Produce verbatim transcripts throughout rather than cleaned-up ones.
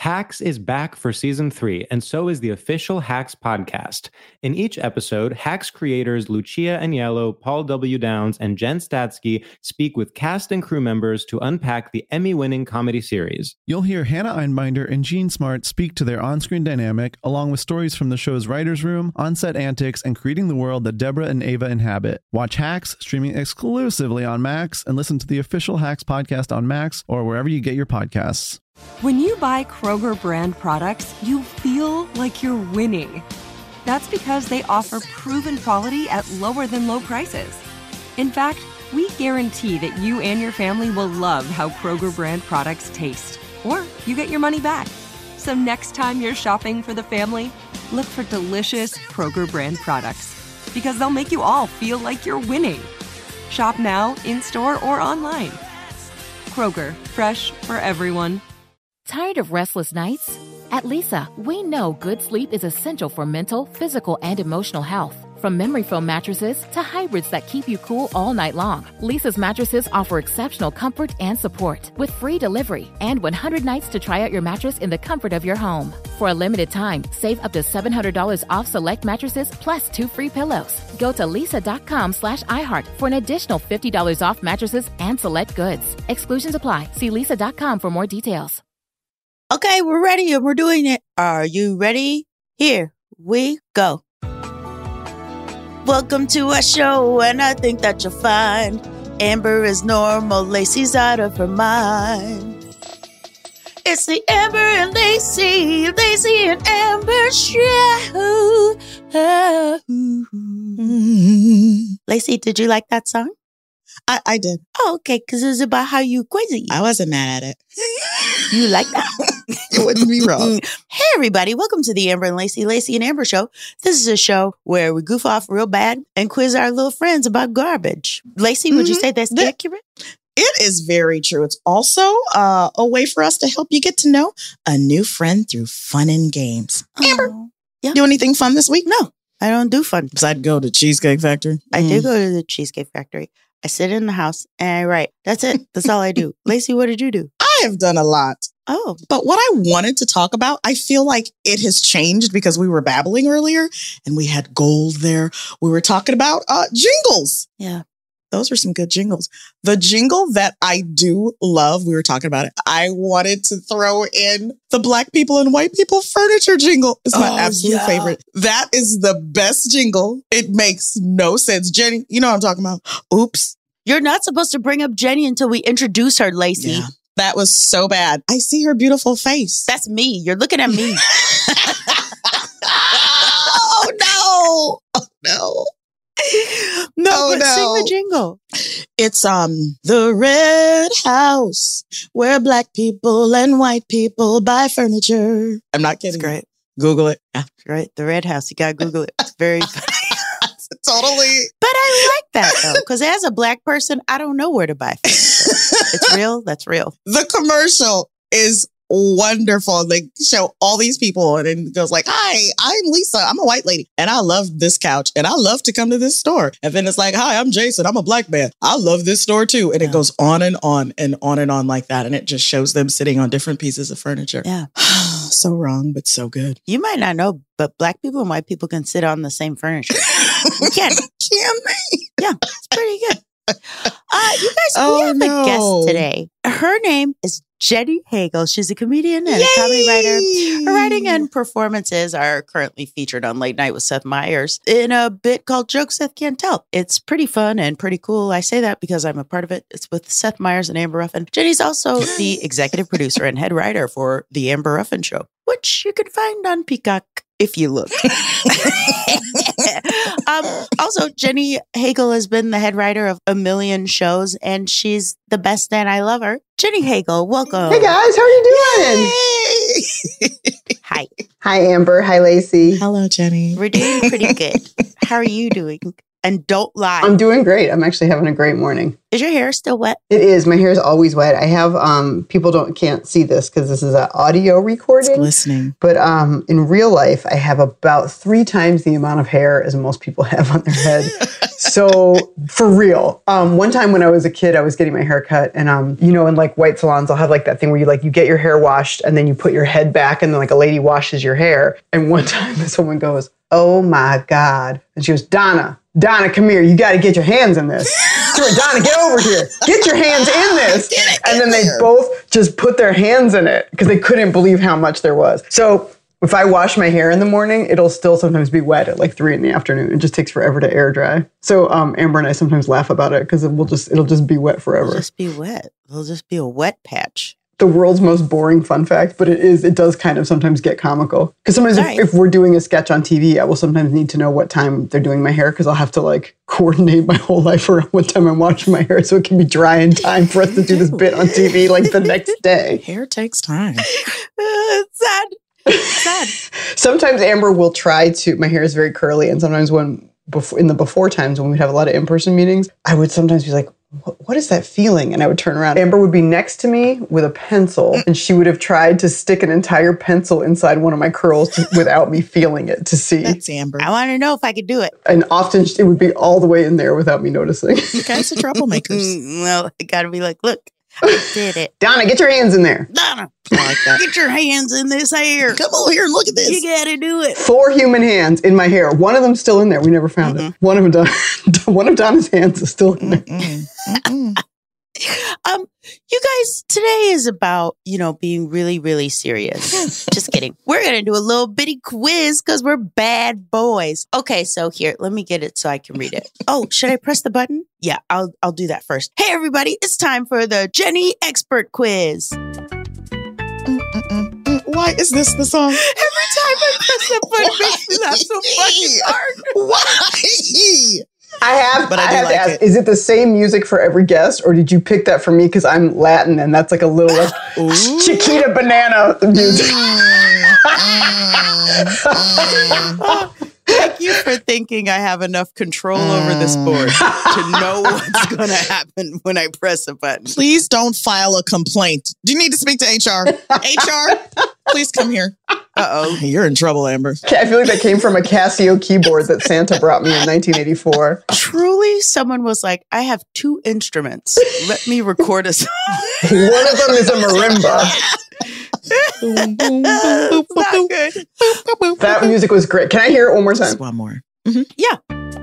Hacks is back for season three, and so is the official Hacks podcast. In each episode, Hacks creators Lucia Aniello, Paul W. Downs, and Jen Statsky speak with cast and crew members to unpack the Emmy-winning comedy series. You'll hear Hannah Einbinder and Jean Smart speak to their on-screen dynamic, along with stories from the show's writer's room, on-set antics, and creating the world that Deborah and Ava inhabit. Watch Hacks, streaming exclusively on Max, and listen to the official Hacks podcast on Max or wherever you get your podcasts. When you buy Kroger brand products, you feel like you're winning. That's because they offer proven quality at lower than low prices. In fact, we guarantee that you and your family will love how Kroger brand products taste, or you get your money back. So next time you're shopping for the family, look for delicious Kroger brand products, because they'll make you all feel like you're winning. Shop now, in-store, or online. Kroger, fresh for everyone. Tired of restless nights? At Leesa, we know good sleep is essential for mental, physical, and emotional health. From memory foam mattresses to hybrids that keep you cool all night long, Leesa's mattresses offer exceptional comfort and support with free delivery and one hundred nights to try out your mattress in the comfort of your home. For a limited time, save up to seven hundred dollars off select mattresses plus two free pillows. Go to leesa.com slash iHeart for an additional fifty dollars off mattresses and select goods. Exclusions apply. See leesa dot com for more details. Okay, we're ready and we're doing it. Are you ready? Here we go. Welcome to our show, and I think that you'll find Amber is normal, Lacey's out of her mind. It's the Amber and Lacey, Lacey and Amber show. Lacey, did you like that song? I, I did. Oh, okay, because it was about how you crazy. I wasn't mad at it. You like that? It wouldn't be wrong. Hey, everybody. Welcome to the Amber and Lacey, Lacey and Amber show. This is a show where we goof off real bad and quiz our little friends about garbage. Lacey, mm-hmm. would you say that's that, accurate? It is very true. It's also uh, a way for us to help you get to know a new friend through fun and games. Oh, Amber, yeah. Do anything fun this week? No, I don't do fun. Besides go to Cheesecake Factory? I mm. do go to the Cheesecake Factory. I sit in the house and I write. That's it. That's all I do. Lacey, what did you do? I have done a lot. Oh. But what I wanted to talk about, I feel like it has changed because we were babbling earlier and we had gold there. We were talking about uh, jingles. Yeah. Those are some good jingles. The jingle that I do love, we were talking about it. I wanted to throw in the Black people and white people furniture jingle. It's my oh, absolute yeah. favorite. That is the best jingle. It makes no sense. Jenny, you know what I'm talking about. Oops. You're not supposed to bring up Jenny until we introduce her, Lacey. Yeah. That was so bad. I see her beautiful face. That's me. You're looking at me. Oh, no. Oh, no. No, oh, but no. Sing the jingle. It's um the Red House, where Black people and white people buy furniture. I'm not kidding. It's great. Google it. Yeah, right. The Red House. You got to Google it. It's very funny. Totally. But I like that, though, because as a Black person, I don't know where to buy furniture. It's real. That's real. The commercial is wonderful. They show all these people and it goes like, hi, I'm Lisa. I'm a white lady and I love this couch and I love to come to this store. And then it's like, hi, I'm Jason. I'm a Black man. I love this store too. And yeah. it goes on and on and on and on like that. And it just shows them sitting on different pieces of furniture. Yeah. So wrong, but so good. You might not know, but Black people and white people can sit on the same furniture. You can. Can they? Yeah, it's pretty good. Uh, you guys, oh, we have no. a guest today. Her name is Jenny Hagel. She's a comedian and Yay! a comedy writer. Her writing and performances are currently featured on Late Night with Seth Meyers in a bit called Jokes Seth Can't Tell. It's pretty fun and pretty cool. I say that because I'm a part of it. It's with Seth Meyers and Amber Ruffin. Jenny's also the executive producer and head writer for The Amber Ruffin Show, which you can find on Peacock if you look. um, also, Jenny Hagel has been the head writer of a million shows, and she's the best, and I love her. Jenny Hagel, welcome. Hey guys, how are you doing? Hi. Hi, Amber. Hi, Lacey. Hello, Jenny. We're doing pretty good. How are you doing? And don't lie. I'm doing great. I'm actually having a great morning. Is your hair still wet? It is. My hair is always wet. I have um people don't can't see this because this is an audio recording. It's glistening. But um in real life, I have about three times the amount of hair as most people have on their head. So for real, um, one time when I was a kid, I was getting my hair cut, and um, you know, in like white salons, I'll have like that thing where you like you get your hair washed, and then you put your head back, and then like a lady washes your hair. And one time, someone goes, "Oh my God!" And she goes, "Donna, Donna, come here. You got to get your hands in this. Donna, get over here. Get your hands in this." Get it, and then get they there. both just put their hands in it because they couldn't believe how much there was. So if I wash my hair in the morning, it'll still sometimes be wet at like three in the afternoon. It just takes forever to air dry. So um, Amber and I sometimes laugh about it because it will just it'll just be wet forever. It'll just be wet. It'll just be a wet patch. The world's most boring fun fact, but it is it does kind of sometimes get comical. Because sometimes Nice. if, if we're doing a sketch on T V, I will sometimes need to know what time they're doing my hair because I'll have to like coordinate my whole life around what time I'm washing my hair so it can be dry in time for us to do this bit on T V like the next day. Hair takes time. It's sad. Sad. Sometimes Amber will try to, my hair is very curly, and sometimes when, before, in the before times when we'd have a lot of in-person meetings, I would sometimes be like, "What, what is that feeling?" And I would turn around. Amber would be next to me with a pencil, and she would have tried to stick an entire pencil inside one of my curls to, without me feeling it to see. That's Amber. I want to know if I could do it. And often it would be all the way in there without me noticing. You guys are troublemakers. Mm, well, I got to be like, look, I did it. Donna, get your hands in there. Donna, I like that. get your hands in this hair. Come over here and look at You this. got to do it. Four human hands in my hair. One of them's still in there. We never found it. One of them, one of Donna's hands is still in there. Mm-mm. Mm-mm. Um, you guys, today is about, you know, being really, really serious. Just kidding. We're going to do a little bitty quiz because we're bad boys. Okay, so here, let me get it so I can read it. Oh, should I press the button? Yeah, I'll I'll do that first. Hey, everybody, it's time for the Jenny Expert Quiz. Mm-mm-mm. Mm, Why is this the song? Every time I press that button, it makes me laugh so fucking hard. Why? I have, But I I do have like to ask, it. is it the same music for every guest, or did you pick that for me because I'm Latin and that's like a little like Chiquita Banana music? Thank you for thinking I have enough control over this board to know what's going to happen when I press a button. Please don't file a complaint. Do you need to speak to H R? H R, please come here. Uh-oh. You're in trouble, Amber. I feel like that came from a Casio keyboard that Santa brought me in nineteen eighty-four. Truly, someone was like, I have two instruments. Let me record a song. One of them is a marimba. Boom, boom, boom, boom, boom, Not boom. good. That music was great. Can I hear it one more Just time? one more. Yeah.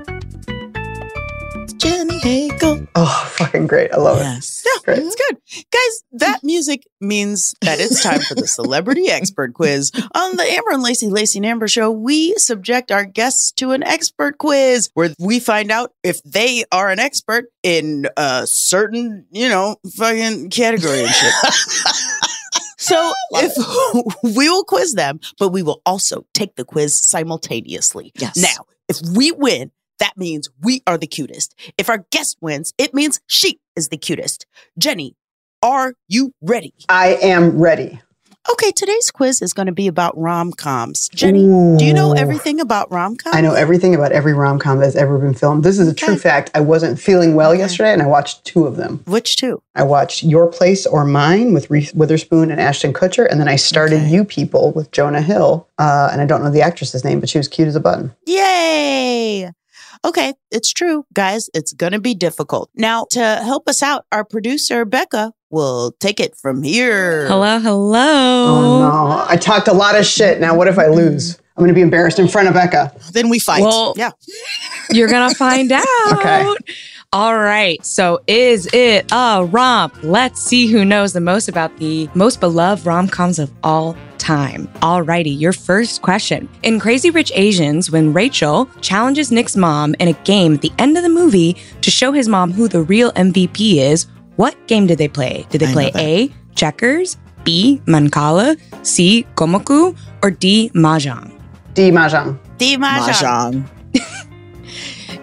Jenny Hagel. Oh, fucking great. I love it. Yes. Yeah, Great. it's good. Guys, that music means that it's time for the Celebrity Expert Quiz. On the Amber and Lacey, Lacey and Amber show, we subject our guests to an expert quiz where we find out if they are an expert in a certain, you know, fucking category and shit. So if we will quiz them, but we will also take the quiz simultaneously. Yes. Now, if we win, that means we are the cutest. If our guest wins, it means she is the cutest. Jenny, are you ready? I am ready. Okay, today's quiz is going to be about rom-coms. Jenny, do you know Ooh. everything about rom-coms? I know everything about every rom-com that's ever been filmed. This is a true Okay. fact. I wasn't feeling well yesterday, and I watched two of them. Which two? I watched Your Place or Mine with Reese Witherspoon and Ashton Kutcher, and then I started Okay. You People with Jonah Hill, uh, and I don't know the actress's name, but she was cute as a button. Yay! Okay, it's true, guys. It's going to be difficult. Now, to help us out, our producer, Becca, will take it from here. Hello, hello. Oh no, I talked a lot of shit. Now what if I lose? I'm going to be embarrassed in front of Becca. Then we fight. Well, Yeah. you're going to find out. Okay. All right. So, is it a romp? Let's see who knows the most about the most beloved rom-coms of all time. Alrighty, your first question. In Crazy Rich Asians, when Rachel challenges Nick's mom in a game at the end of the movie to show his mom who the real M V P is, what game did they play? Did they I play know that. A, checkers, B, mancala, C, gomoku, or D, mahjong? D. Mahjong. D. Mahjong. Mahjong.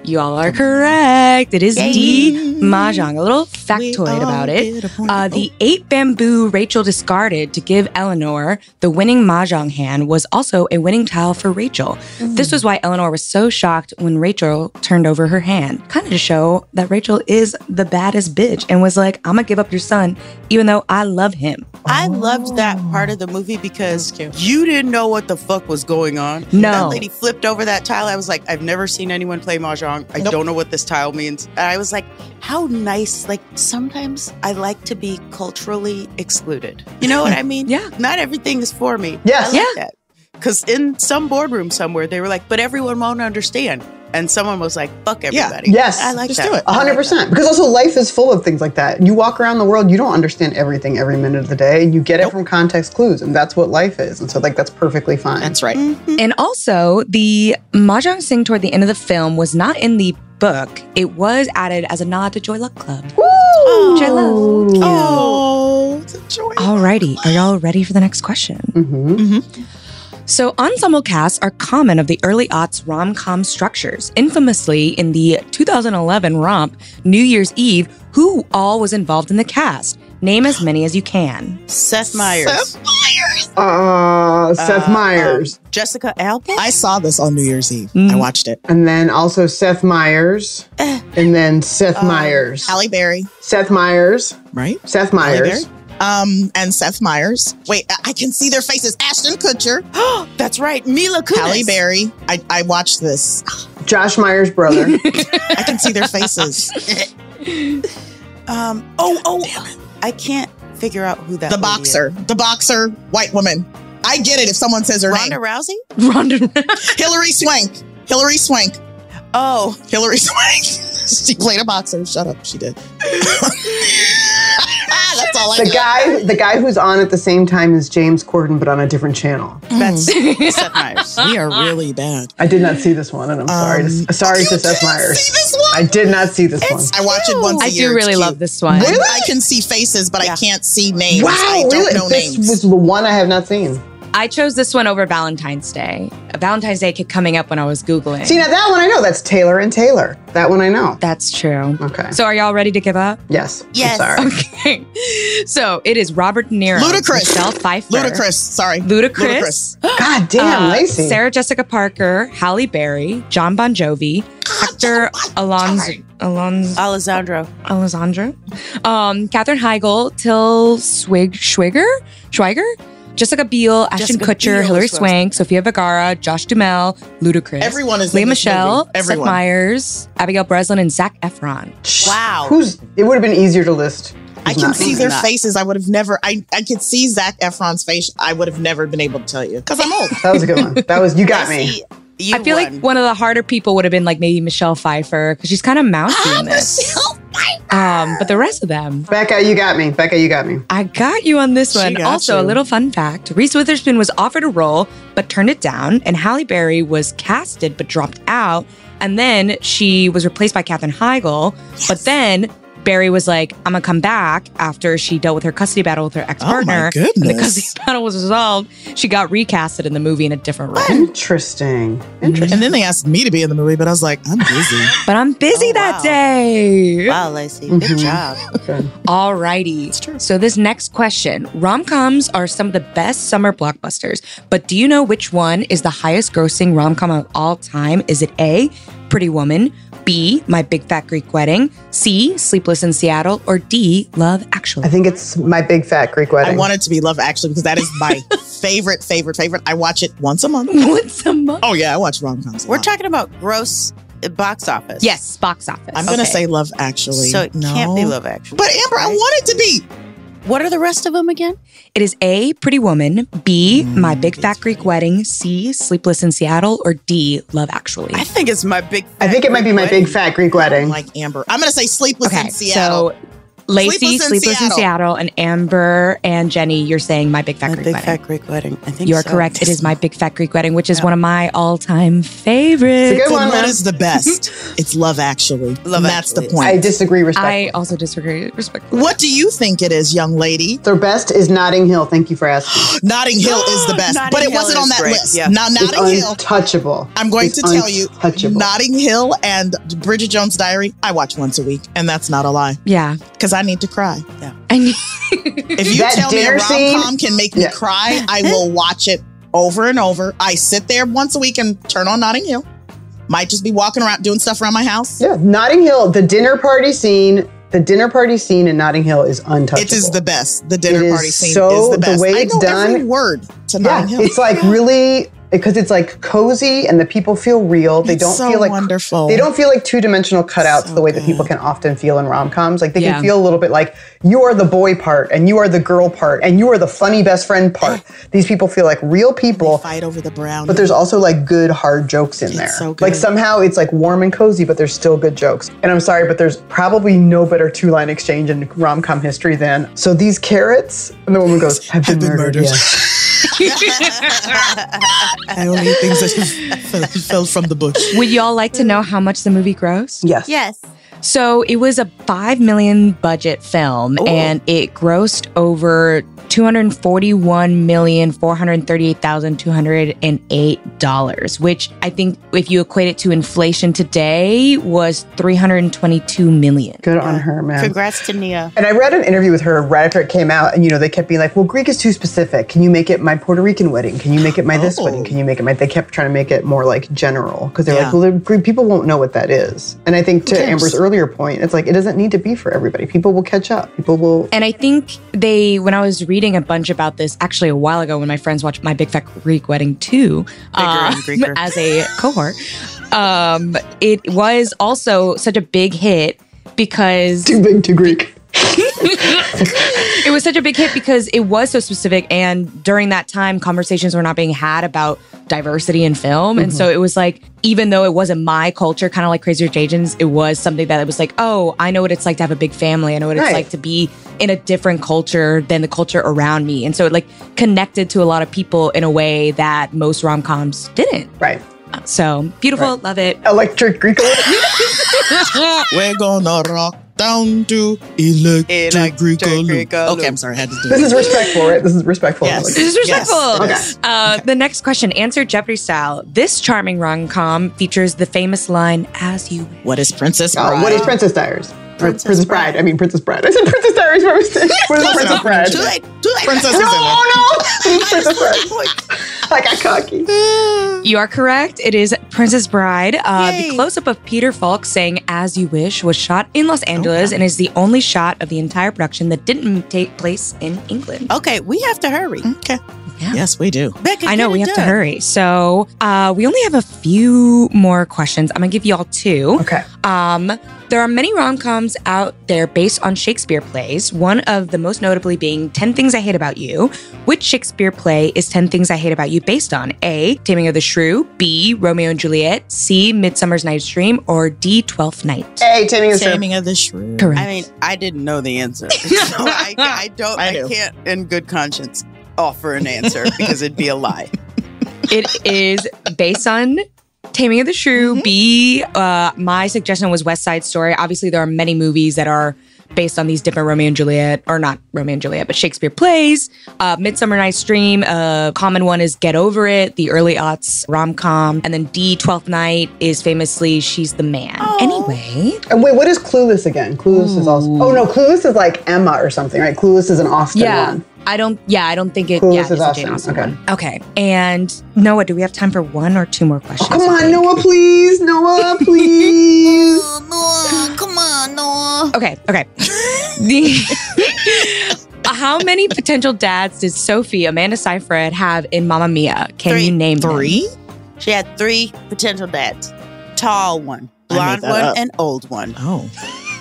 You all are correct. It is D, Mahjong. A little factoid about it. Uh, the eight bamboo Rachel discarded to give Eleanor the winning Mahjong hand was also a winning tile for Rachel. Mm. This was why Eleanor was so shocked when Rachel turned over her hand, kind of to show that Rachel is the baddest bitch and was like, I'm going to give up your son, even though I love him. I loved that part of the movie because you didn't know what the fuck was going on. No. That lady flipped over that tile. I was like, I've never seen anyone play Mahjong. I nope. don't know what this tile means. And I was like, how nice. Like, sometimes I like to be culturally excluded. You know what I mean? Yeah. Not everything is for me. Yes. I like yeah. that. Because in some boardroom somewhere, they were like, but everyone won't understand. And someone was like, fuck everybody. Yeah. Yes. I like Just that. do it. one hundred percent. Like because also life is full of things like that. You walk around the world, you don't understand everything every minute of the day. You get nope. it from context clues, and that's what life is. And so, like, that's perfectly fine. That's right. Mm-hmm. And also, the Mahjong sing toward the end of the film was not in the book. It was added as a nod to Joy Luck Club. Woo! Which I love. Oh, it's a joy. Alrighty. Are y'all ready for the next question? Mm-hmm. Mm-hmm. So, ensemble casts are common of the early aughts rom-com structures. Infamously, in the two thousand eleven romp, New Year's Eve, who all was involved in the cast? Name as many as you can. Seth Meyers. Seth Meyers. Uh, Seth Uh, Meyers. um, Jessica Alba? I saw this on New Year's Eve. Mm. I watched it. And then also Seth Meyers. Eh. And then Seth Uh, Meyers. Halle Berry, Seth Meyers. right? Seth Halle Meyers. Berry. Um, and Seth Meyers. Wait, I- I can see their faces. Ashton Kutcher, That's right. Mila Kunis. Halle Berry. I, I watched this. Josh Meyers' brother. I can see their faces. Um, oh, oh. I can't figure out who that The lady boxer. The boxer, white woman. I get it if someone says her is. Ronda name. Rousey? Ronda. Hillary Swank. Hillary Swank. Oh. Hillary Swank. She played a boxer. Shut up. She did. That's all I The got. guy, the guy who's on at the same time as James Corden, but on a different channel. That's Seth Meyers. We are really bad. I did not see this one, and I'm sorry. Um, To, sorry you to Seth didn't Meyers. see this one? I did not see this one. I watch it once a I year. do really It's love cute. this one. I, I can see faces, but Yeah. I can't see names. Wow, I don't really? know This names. was the one I have not seen. I chose this one over Valentine's Day. Valentine's Day kept coming up when I was Googling. See, now that one I know. That's Taylor and Taylor. That one I know. That's true. Okay. So are y'all ready to give up? Yes. Yes. I'm sorry. Okay. So it is Robert De Niro, Ludacris. Michelle Pfeiffer, Ludacris. Sorry. Ludacris, God damn, uh, Lacey. Sarah Jessica Parker, Halle Berry, John Bon Jovi, actor Alonzo, Alonzo, Alessandro. Alessandro, um, Katherine Heigl, Till Swig, Schwiger, Schweiger, Jessica Biel, Ashton Jessica Kutcher, Biel Hilary is what I was Swank, Sofia Vergara, Josh Duhamel, Ludacris, Everyone is Lea in this Michelle, movie. Everyone. Seth Meyers, Abigail Breslin, and Zac Efron. Wow. Who's? It would have been easier to list. I who's can not see in their it. not. faces. I would have never. I, I could see Zac Efron's face. I would have never been able to tell you because I'm old. That was a good one. That was you got me. Lacey, you I feel won. like one of the harder people would have been like maybe Michelle Pfeiffer because she's kind of mousy in this. Um, but the rest of them, Becca, you got me. Becca, you got me. I got you on this She one. got Also, you. a little fun fact: Reese Witherspoon was offered a role but turned it down, and Halle Berry was casted but dropped out. And then she was replaced by Katherine Heigl. But then Berry was like, "I'm gonna come back." After she dealt with her custody battle with her ex-partner, Oh my and the goodness. custody battle was resolved, she got recasted in the movie in a different role. Interesting. Interesting. And then they asked me to be in the movie, but I was like, I'm busy. But I'm busy Oh, that wow. day. Wow, Lacey. Mhm. Good job. Good. Alrighty. So this next question. Rom-coms are some of the best summer blockbusters, but do you know which one is the highest grossing rom-com of all time? Is it A, Pretty Woman, B, My Big Fat Greek Wedding, C, Sleepless in Seattle, or D, Love Actually? I think it's My Big Fat Greek Wedding. I want it to be Love Actually because that is my favorite, favorite, favorite. I watch it once a month. Once a month. Oh yeah, I watch rom-coms. a We're lot. talking about gross uh, box office. Yes, box office. I'm gonna Okay. say Love Actually. So it no. can't be Love Actually. But Amber, I want it to be. What are the rest of them again? It is A, Pretty Woman, B, My Big Fat Greek Wedding, C, Sleepless in Seattle, or D, Love Actually. I think it's My Big Fat I think it might be My Wedding. Big Fat Greek Wedding. Like Amber, I'm gonna say Sleepless Okay, in Seattle. so Lacey, Sleepless, Sleepless in, in Seattle. And Amber and Jenny, you're saying My Big Fat My Greek Big Wedding. Fat Greek Wedding. I think You're so. correct. It is My Big Fat Greek Wedding, which is Yeah. one of my all-time favorites. It's a good one, What man. is the best? It's Love Actually. Love and that's Actually the is- point. I disagree respectfully. I also disagree respectfully. What do you think it is, young lady? Their best is Notting Hill. Thank you for asking. Notting Hill is the best, Notting but it Hill wasn't is on that great, list. yeah. Now, It's Notting Hill, untouchable. I'm going It's to tell you, untouchable. Notting Hill and Bridget Jones' Diary, I watch once a week, and that's not a lie, Yeah. because I need to cry. And If you That tell me a dinner scene- rom-com can make me Yeah. cry, I will watch it over and over. I sit there once a week and turn on Notting Hill. Might just be walking around doing stuff around my house. Yeah, Notting Hill, the dinner party scene, the dinner party scene in Notting Hill is untouchable. It is the best. The dinner It is party scene so- is the the best. way I it's know every done- word to Yeah, Notting Hill. it's like really because it's like cozy and the people feel real. They It's don't so feel like wonderful. They don't feel like two-dimensional cutouts So the way that good. people can often feel in rom-coms. Like they Yeah. can feel a little bit like you are the boy part and you are the girl part and you are the funny best friend part. These people feel like real people. fight over the brown. But there's also like good hard jokes in It's there. so good. Like somehow it's like warm and cozy, but there's still good jokes. And I'm sorry, but there's probably no better two-line exchange in rom-com history than so these carrots, and the woman goes, have been, been murdered. murdered. Yes. I only eat things that have fell, fell from the bush. would y'all like to know how much the movie grossed? Yes. Yes. So it was a five million budget film, and it grossed over two hundred forty-one million four hundred thirty-eight thousand two hundred eight dollars, which I think, if you equate it to inflation today, was three hundred twenty-two million. Good on her, man. Congrats to Nia. And I read an interview with her right after it came out, and you know they kept being like, "Well, Greek is too specific. Can you make it my Puerto Rican wedding? Can you make it my this Oh. wedding? Can you make it my?" They kept trying to make it more like general because they're Yeah. like, "Well, the Greek people won't know what that is." And I think to cares? Amber's earlier point, it's like it doesn't need to be for everybody. People will catch up. People will. And I think they, when I was reading a bunch about this, actually a while ago when my friends watched My Big Fat Greek Wedding two uh, and Greeker. as a cohort, um, it was also such a big hit because Too big, too Greek. it was such a big hit because it was so specific, and during that time conversations were not being had about diversity in film. And so it was like, even though it wasn't my culture, kind of like Crazy Rich Asians, it was something that it was like, oh, I know what it's like to have a big family. I know what it's Right. like to be in a different culture than the culture around me. And so it like connected to a lot of people in a way that most rom-coms didn't. Right. So beautiful. Right. Love it. Electric Greek. We're gonna rock down to electric, Electric Greekaloo. Greekaloo. Okay, I'm sorry, I had to do This it. is respectful, right? This is respectful. Yes. This is respectful. Yes, it is. Uh, The next question, answer Jeopardy style. This charming rom-com features the famous line, "As you wish." What is Princess Uh, Bride? what is Princess Diaries? Or Princess Princess Bride. Bride. I mean Princess Bride. I said Princess Diaries by mistake. What is Close Princess enough. Bride? Too late. Too late. Princess No, is in it. no. It is Princess Bride. I got cocky. You are correct. It is Princess Bride. Uh, Yay. the close-up of Peter Falk saying "As You Wish" was shot in Los Angeles and is the only shot of the entire production that didn't take place in England. Okay, we have to hurry. Okay. Yeah. Yes, we do. Becca, I know get we it have to done. hurry. So uh, we only have a few more questions. I'm gonna give you all two. Okay. Um, there are many rom-coms out there based on Shakespeare plays, one of the most notably being ten Things I Hate About You. Which Shakespeare play is ten Things I Hate About You based on? A, Taming of the Shrew, B, Romeo and Juliet, C, Midsummer's Night's Dream, or D, Twelfth Night? Hey, Taming is Taming of the Shrew. Correct. I mean, I didn't know the answer. So I, I don't, I I, do. can't in good conscience offer an answer because it'd be a lie. It is based on Taming of the Shrew. Mm-hmm. B, uh, my suggestion was West Side Story. Obviously, there are many movies that are based on these different Romeo and Juliet, or not Romeo and Juliet, but Shakespeare plays. Uh, Midsummer Night's Dream, a common one is Get Over It, the early aughts rom-com. And then D, Twelfth Night is famously She's the Man. Anyway, And wait, what is Clueless again? Clueless is also. Oh no, Clueless is like Emma or something, right? Clueless is an Austen yeah. one. I don't, yeah, I don't think it, Clueless yeah, is it's a Austen, Jane Austen okay. one. Okay. And Noah, do we have time for one or two more questions? Come you on, think? Noah, please, Noah, please. Noah, come on, Noah. Okay, okay. The how many potential dads did Sophie, Amanda Seyfried, have in Mamma Mia? Can Three. you name them? Three? She had three potential dads. Tall one, I made blonde that one, up. and old one. Oh.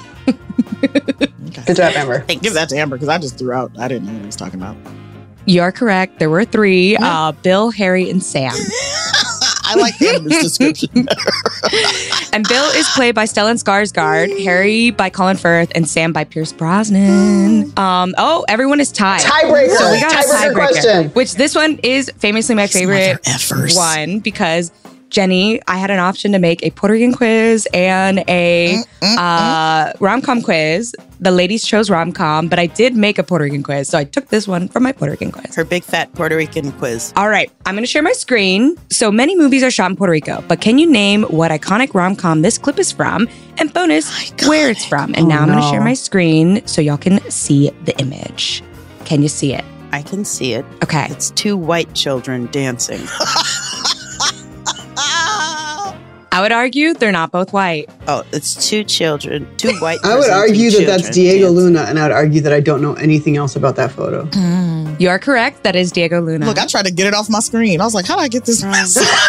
Good job, Amber. Thanks. Give that to Amber because I just threw out. I didn't know what he was talking about. You're correct. There were three: uh, Bill, Harry, and Sam. I like Amber's description better. And Bill is played by Stellan Skarsgård, Harry by Colin Firth, and Sam by Pierce Brosnan. Um, oh, everyone is tied. Tiebreaker. So we got Tiebreaker a tiebreaker. question. Which this one is famously my favorite one because Jenny, I had an option to make a Puerto Rican quiz and a mm, mm, uh, rom-com quiz. The ladies chose rom-com, but I did make a Puerto Rican quiz, so I took this one for my Puerto Rican quiz. Her big fat Puerto Rican quiz. All right, I'm going to share my screen. So many movies are shot in Puerto Rico, but can you name what iconic rom-com this clip is from? And bonus, iconic. Where it's from. And oh, now I'm going to no. share my screen so y'all can see the image. Can you see it? I can see it. Okay. It's two white children dancing. I would argue they're not both white. Oh, it's two children, two white. I would argue that that's Diego dancing. Luna, and I would argue that I don't know anything else about that photo. Mm. You are correct. That is Diego Luna. Look, I tried to get it off my screen. I was like, how do I get this? I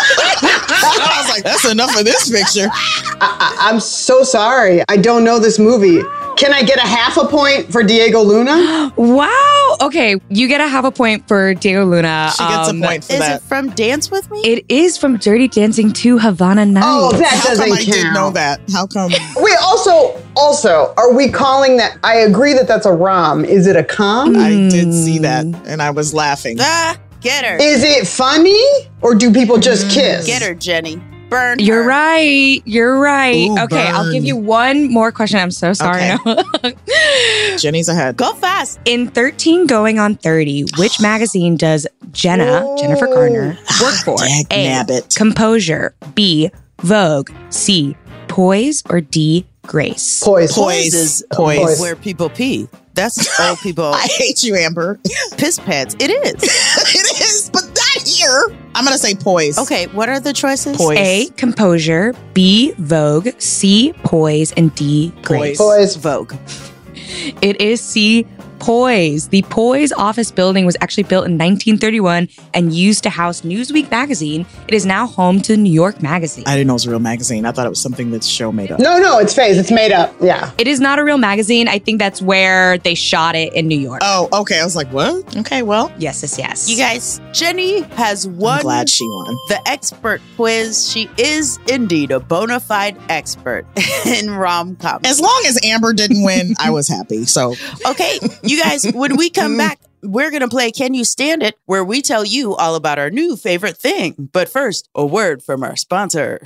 was like, that's enough of this picture. I, I, I'm so sorry. I don't know this movie. Can I get a half a point for Diego Luna? Wow. Okay, you get a half a point for Diego Luna. She gets um, a point for Is that. it from Dance With Me? It is from Dirty Dancing to Havana Nights. Oh, that How doesn't come I count. didn't know that? How come? Wait, also, also, are we calling that? I agree that that's a rom. Is it a com? I did see that, and I was laughing. Ah, get her. Is it funny, or do people just kiss? Get her, Jenny. Burn You're her. right. You're right. Ooh, okay, I'll burn. give you one more question. I'm so sorry. Okay. Jenny's ahead. Go fast. In thirteen going on thirty, which magazine does Jenna, Oh. Jennifer Garner, work for? Dag A, nabbit. Composure. B, Vogue. C, Poise. Or D, Grace? Poise. Poise. is Poise. where people pee. That's old people. I hate you, Amber. Piss pads. It is. It is, but not here. I'm going to say poise. Okay, what are the choices? Poise. A, Composure. B, Vogue. C, Poise. And D, Grace. Poise. Vogue. It is C, Poise. The Poise office building was actually built in nineteen thirty-one and used to house Newsweek magazine. It is now home to New York Magazine. I didn't know it was a real magazine. I thought it was something that show made up. No, no, it's phase. It's made up. Yeah. It is not a real magazine. I think that's where they shot it in New York. Oh, okay. I was like, what? Okay, well, Yes, yes, yes. You guys, Jenny has won I'm glad she won. the expert quiz. She is indeed a bona fide expert in rom-com. As long as Amber didn't win, I was happy. So Okay, you guys, when we come back, we're going to play Can You Stand It, where we tell you all about our new favorite thing. But first, a word from our sponsor.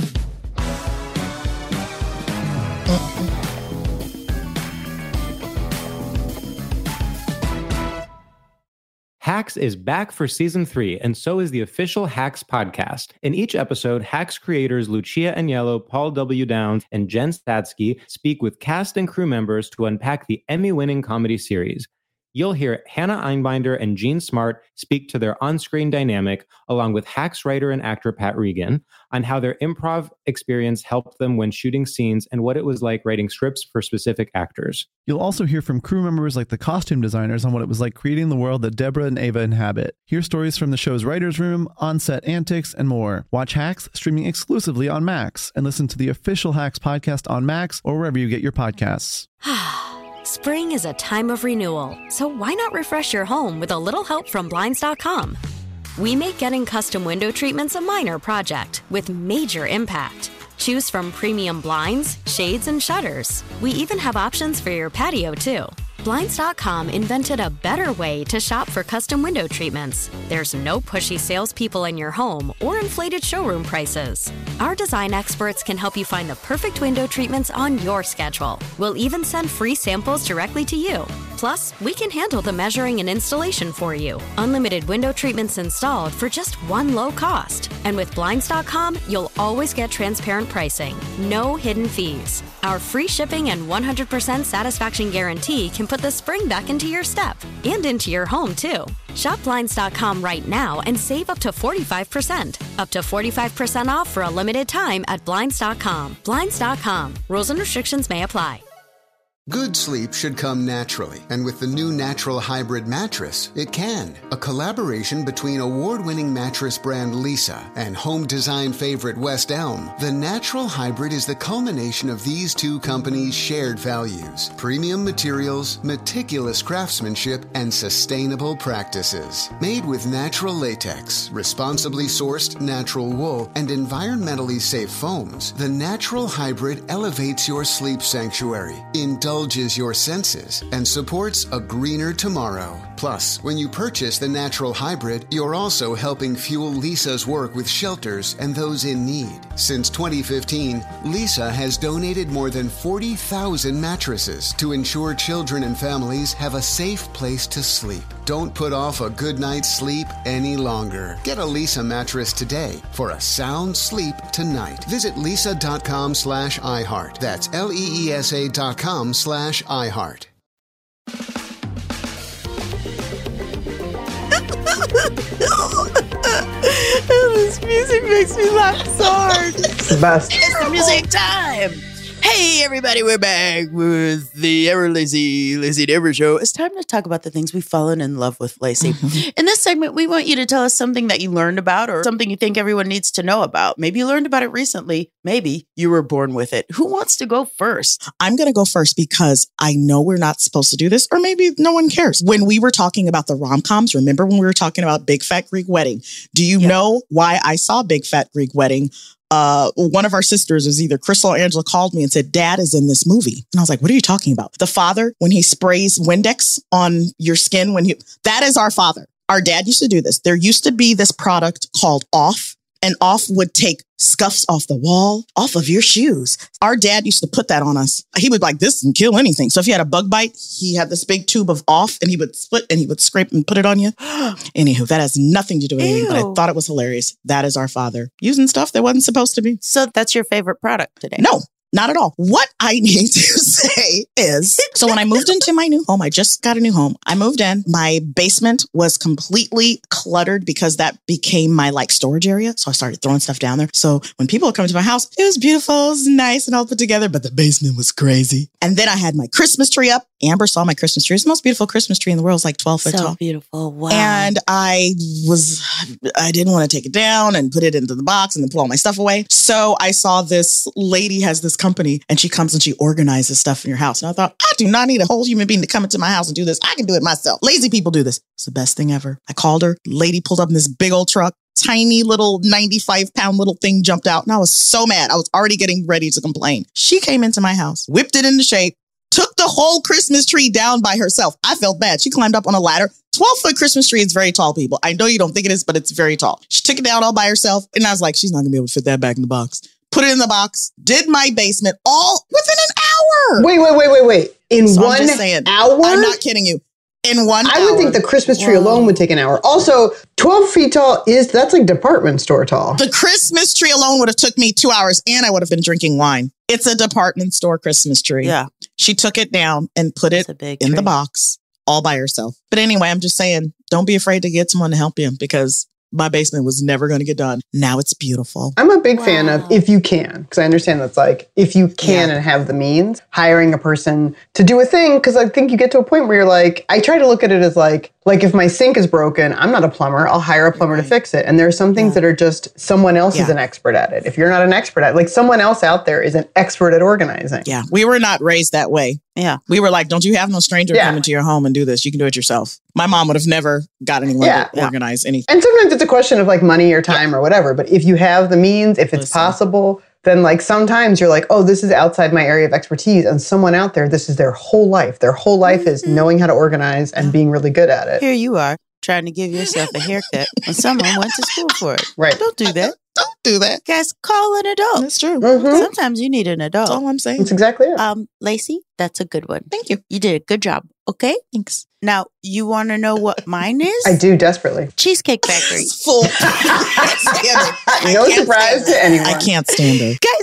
Hacks is back for season three, and so is the official Hacks podcast. In each episode, Hacks creators Lucia Aniello, Paul W. Downs, and Jen Statsky speak with cast and crew members to unpack the Emmy-winning comedy series. You'll hear Hannah Einbinder and Jean Smart speak to their on-screen dynamic, along with Hacks writer and actor Pat Regan, on how their improv experience helped them when shooting scenes and what it was like writing scripts for specific actors. You'll also hear from crew members like the costume designers on what it was like creating the world that Deborah and Ava inhabit. Hear stories from the show's writer's room, on-set antics, and more. Watch Hacks streaming exclusively on Max, and listen to the official Hacks podcast on Max or wherever you get your podcasts. Spring is a time of renewal, so why not refresh your home with a little help from Blinds dot com? We make getting custom window treatments a minor project with major impact. Choose from premium blinds, shades, and shutters. We even have options for your patio, too. Blinds dot com invented a better way to shop for custom window treatments. There's no pushy salespeople in your home or inflated showroom prices. Our design experts can help you find the perfect window treatments on your schedule. We'll even send free samples directly to you. Plus, we can handle the measuring and installation for you. Unlimited window treatments installed for just one low cost. And with Blinds dot com, you'll always get transparent pricing. No hidden fees. Our free shipping and one hundred percent satisfaction guarantee can put the spring back into your step and into your home, too. Shop Blinds dot com right now and save up to forty-five percent. Up to forty-five percent off for a limited time at Blinds dot com. Blinds dot com. Rules and restrictions may apply. Good sleep should come naturally, and with the new Natural Hybrid mattress, it can. A collaboration between award-winning mattress brand Leesa and home design favorite West Elm, the Natural Hybrid is the culmination of these two companies' shared values: premium materials, meticulous craftsmanship, and sustainable practices. Made with natural latex, responsibly sourced natural wool, and environmentally safe foams, the Natural Hybrid elevates your sleep sanctuary, indulges your senses, and supports a greener tomorrow. Plus, when you purchase the Natural Hybrid, you're also helping fuel Leesa's work with shelters and those in need. Since twenty fifteen, Leesa has donated more than forty thousand mattresses to ensure children and families have a safe place to sleep. Don't put off a good night's sleep any longer. Get a Leesa mattress today for a sound sleep tonight. Visit leesa.com slash iHeart. That's L-E-E-S-A dot com slash iHeart. This music makes me laugh so hard. It's the best. It's the music time. Hey, everybody, we're back with the Ever Lazy, Lazy Deborah Show. It's time to talk about the things we've fallen in love with, Lacey. Mm-hmm. In this segment, we want you to tell us something that you learned about or something you think everyone needs to know about. Maybe you learned about it recently. Maybe you were born with it. Who wants to go first? I'm going to go first because I know we're not supposed to do this, or maybe no one cares. When we were talking about the rom-coms, remember when we were talking about Big Fat Greek Wedding? Do you yeah. know why I saw Big Fat Greek Wedding? Uh, one of our sisters, is either Crystal or Angela, called me and said, Dad is in this movie. And I was like, what are you talking about? The father, when he sprays Windex on your skin, when he, that is our father. Our dad used to do this. There used to be this product called Off, and Off would take scuffs off the wall, off of your shoes. Our dad used to put that on us. He would like, this can kill anything. So if you had a bug bite, he had this big tube of Off, and he would split and he would scrape and put it on you. Anywho, that has nothing to do with anything, but I thought it was hilarious. That is our father using stuff that wasn't supposed to be. So that's your favorite product today? No. Not at all. What I need to say is, so when I moved into my new home, I just got a new home. I moved in. My basement was completely cluttered because that became my like storage area. So I started throwing stuff down there. So when people would come to my house, it was beautiful, it was nice and all put together, but the basement was crazy. And then I had my Christmas tree up. Amber saw my Christmas tree. It's the most beautiful Christmas tree in the world. It's like twelve foot so tall. Beautiful. Wow. And I was, I didn't want to take it down and put it into the box and then put all my stuff away. So I saw this lady has this company and she comes and she organizes stuff in your house. And I thought, I do not need a whole human being to come into my house and do this. I can do it myself. Lazy people do this. It's the best thing ever. I called her. Lady pulled up in this big old truck. Tiny little ninety-five pound little thing jumped out. And I was so mad. I was already getting ready to complain. She came into my house, whipped it into shape, took the whole Christmas tree down by herself. I felt bad. She climbed up on a ladder. twelve foot Christmas tree is very tall, people. I know you don't think it is, but it's very tall. She took it down all by herself. And I was like, she's not going to be able to fit that back in the box. Put it in the box, did my basement all within an hour. Wait, wait, wait, wait, wait. In so one I'm just saying, hour? I'm not kidding you. In one I hour. would think the Christmas tree Whoa. alone would take an hour. Also, twelve feet tall is, that's like department store tall. The Christmas tree alone would have took me two hours and I would have been drinking wine. It's a department store Christmas tree. Yeah. She took it down and put It's it a big in tree. the box all by herself. But anyway, I'm just saying, don't be afraid to get someone to help you because my basement was never going to get done. Now it's beautiful. I'm a big Wow. fan of if you can, because I understand that's like, if you can Yeah. and have the means, hiring a person to do a thing, because I think you get to a point where you're like, I try to look at it as like, like if my sink is broken, I'm not a plumber, I'll hire a plumber Right. to fix it. And there are some things Yeah. that are just, someone else is Yeah. an expert at it. If you're not an expert at it, like someone else out there is an expert at organizing. Yeah. We were not raised that way. Yeah. We were like, don't you have no stranger Yeah. come into your home and do this? You can do it yourself. My mom would have never got anyone Yeah. to Yeah. organize anything. And sometimes it's a question of like money or time or whatever. But if you have the means, if it's Listen. possible, then like sometimes you're like, oh, this is outside my area of expertise. And someone out there, this is their whole life. Their whole life is knowing how to organize and being really good at it. Here you are trying to give yourself a haircut when someone went to school for it. Right. Don't do that. Don't do that. Guys, call an adult. That's true. Mhm. Sometimes you need an That's all adult. I'm saying. That's exactly it. Um, Lacey, that's a good one. Thank you. You did a good job. Okay. Thanks. Now, you want to know what mine is? I do desperately. Cheesecake Factory. Full. I can't stand it. I No can't surprise stand to it. anyone. I can't stand it. Guys,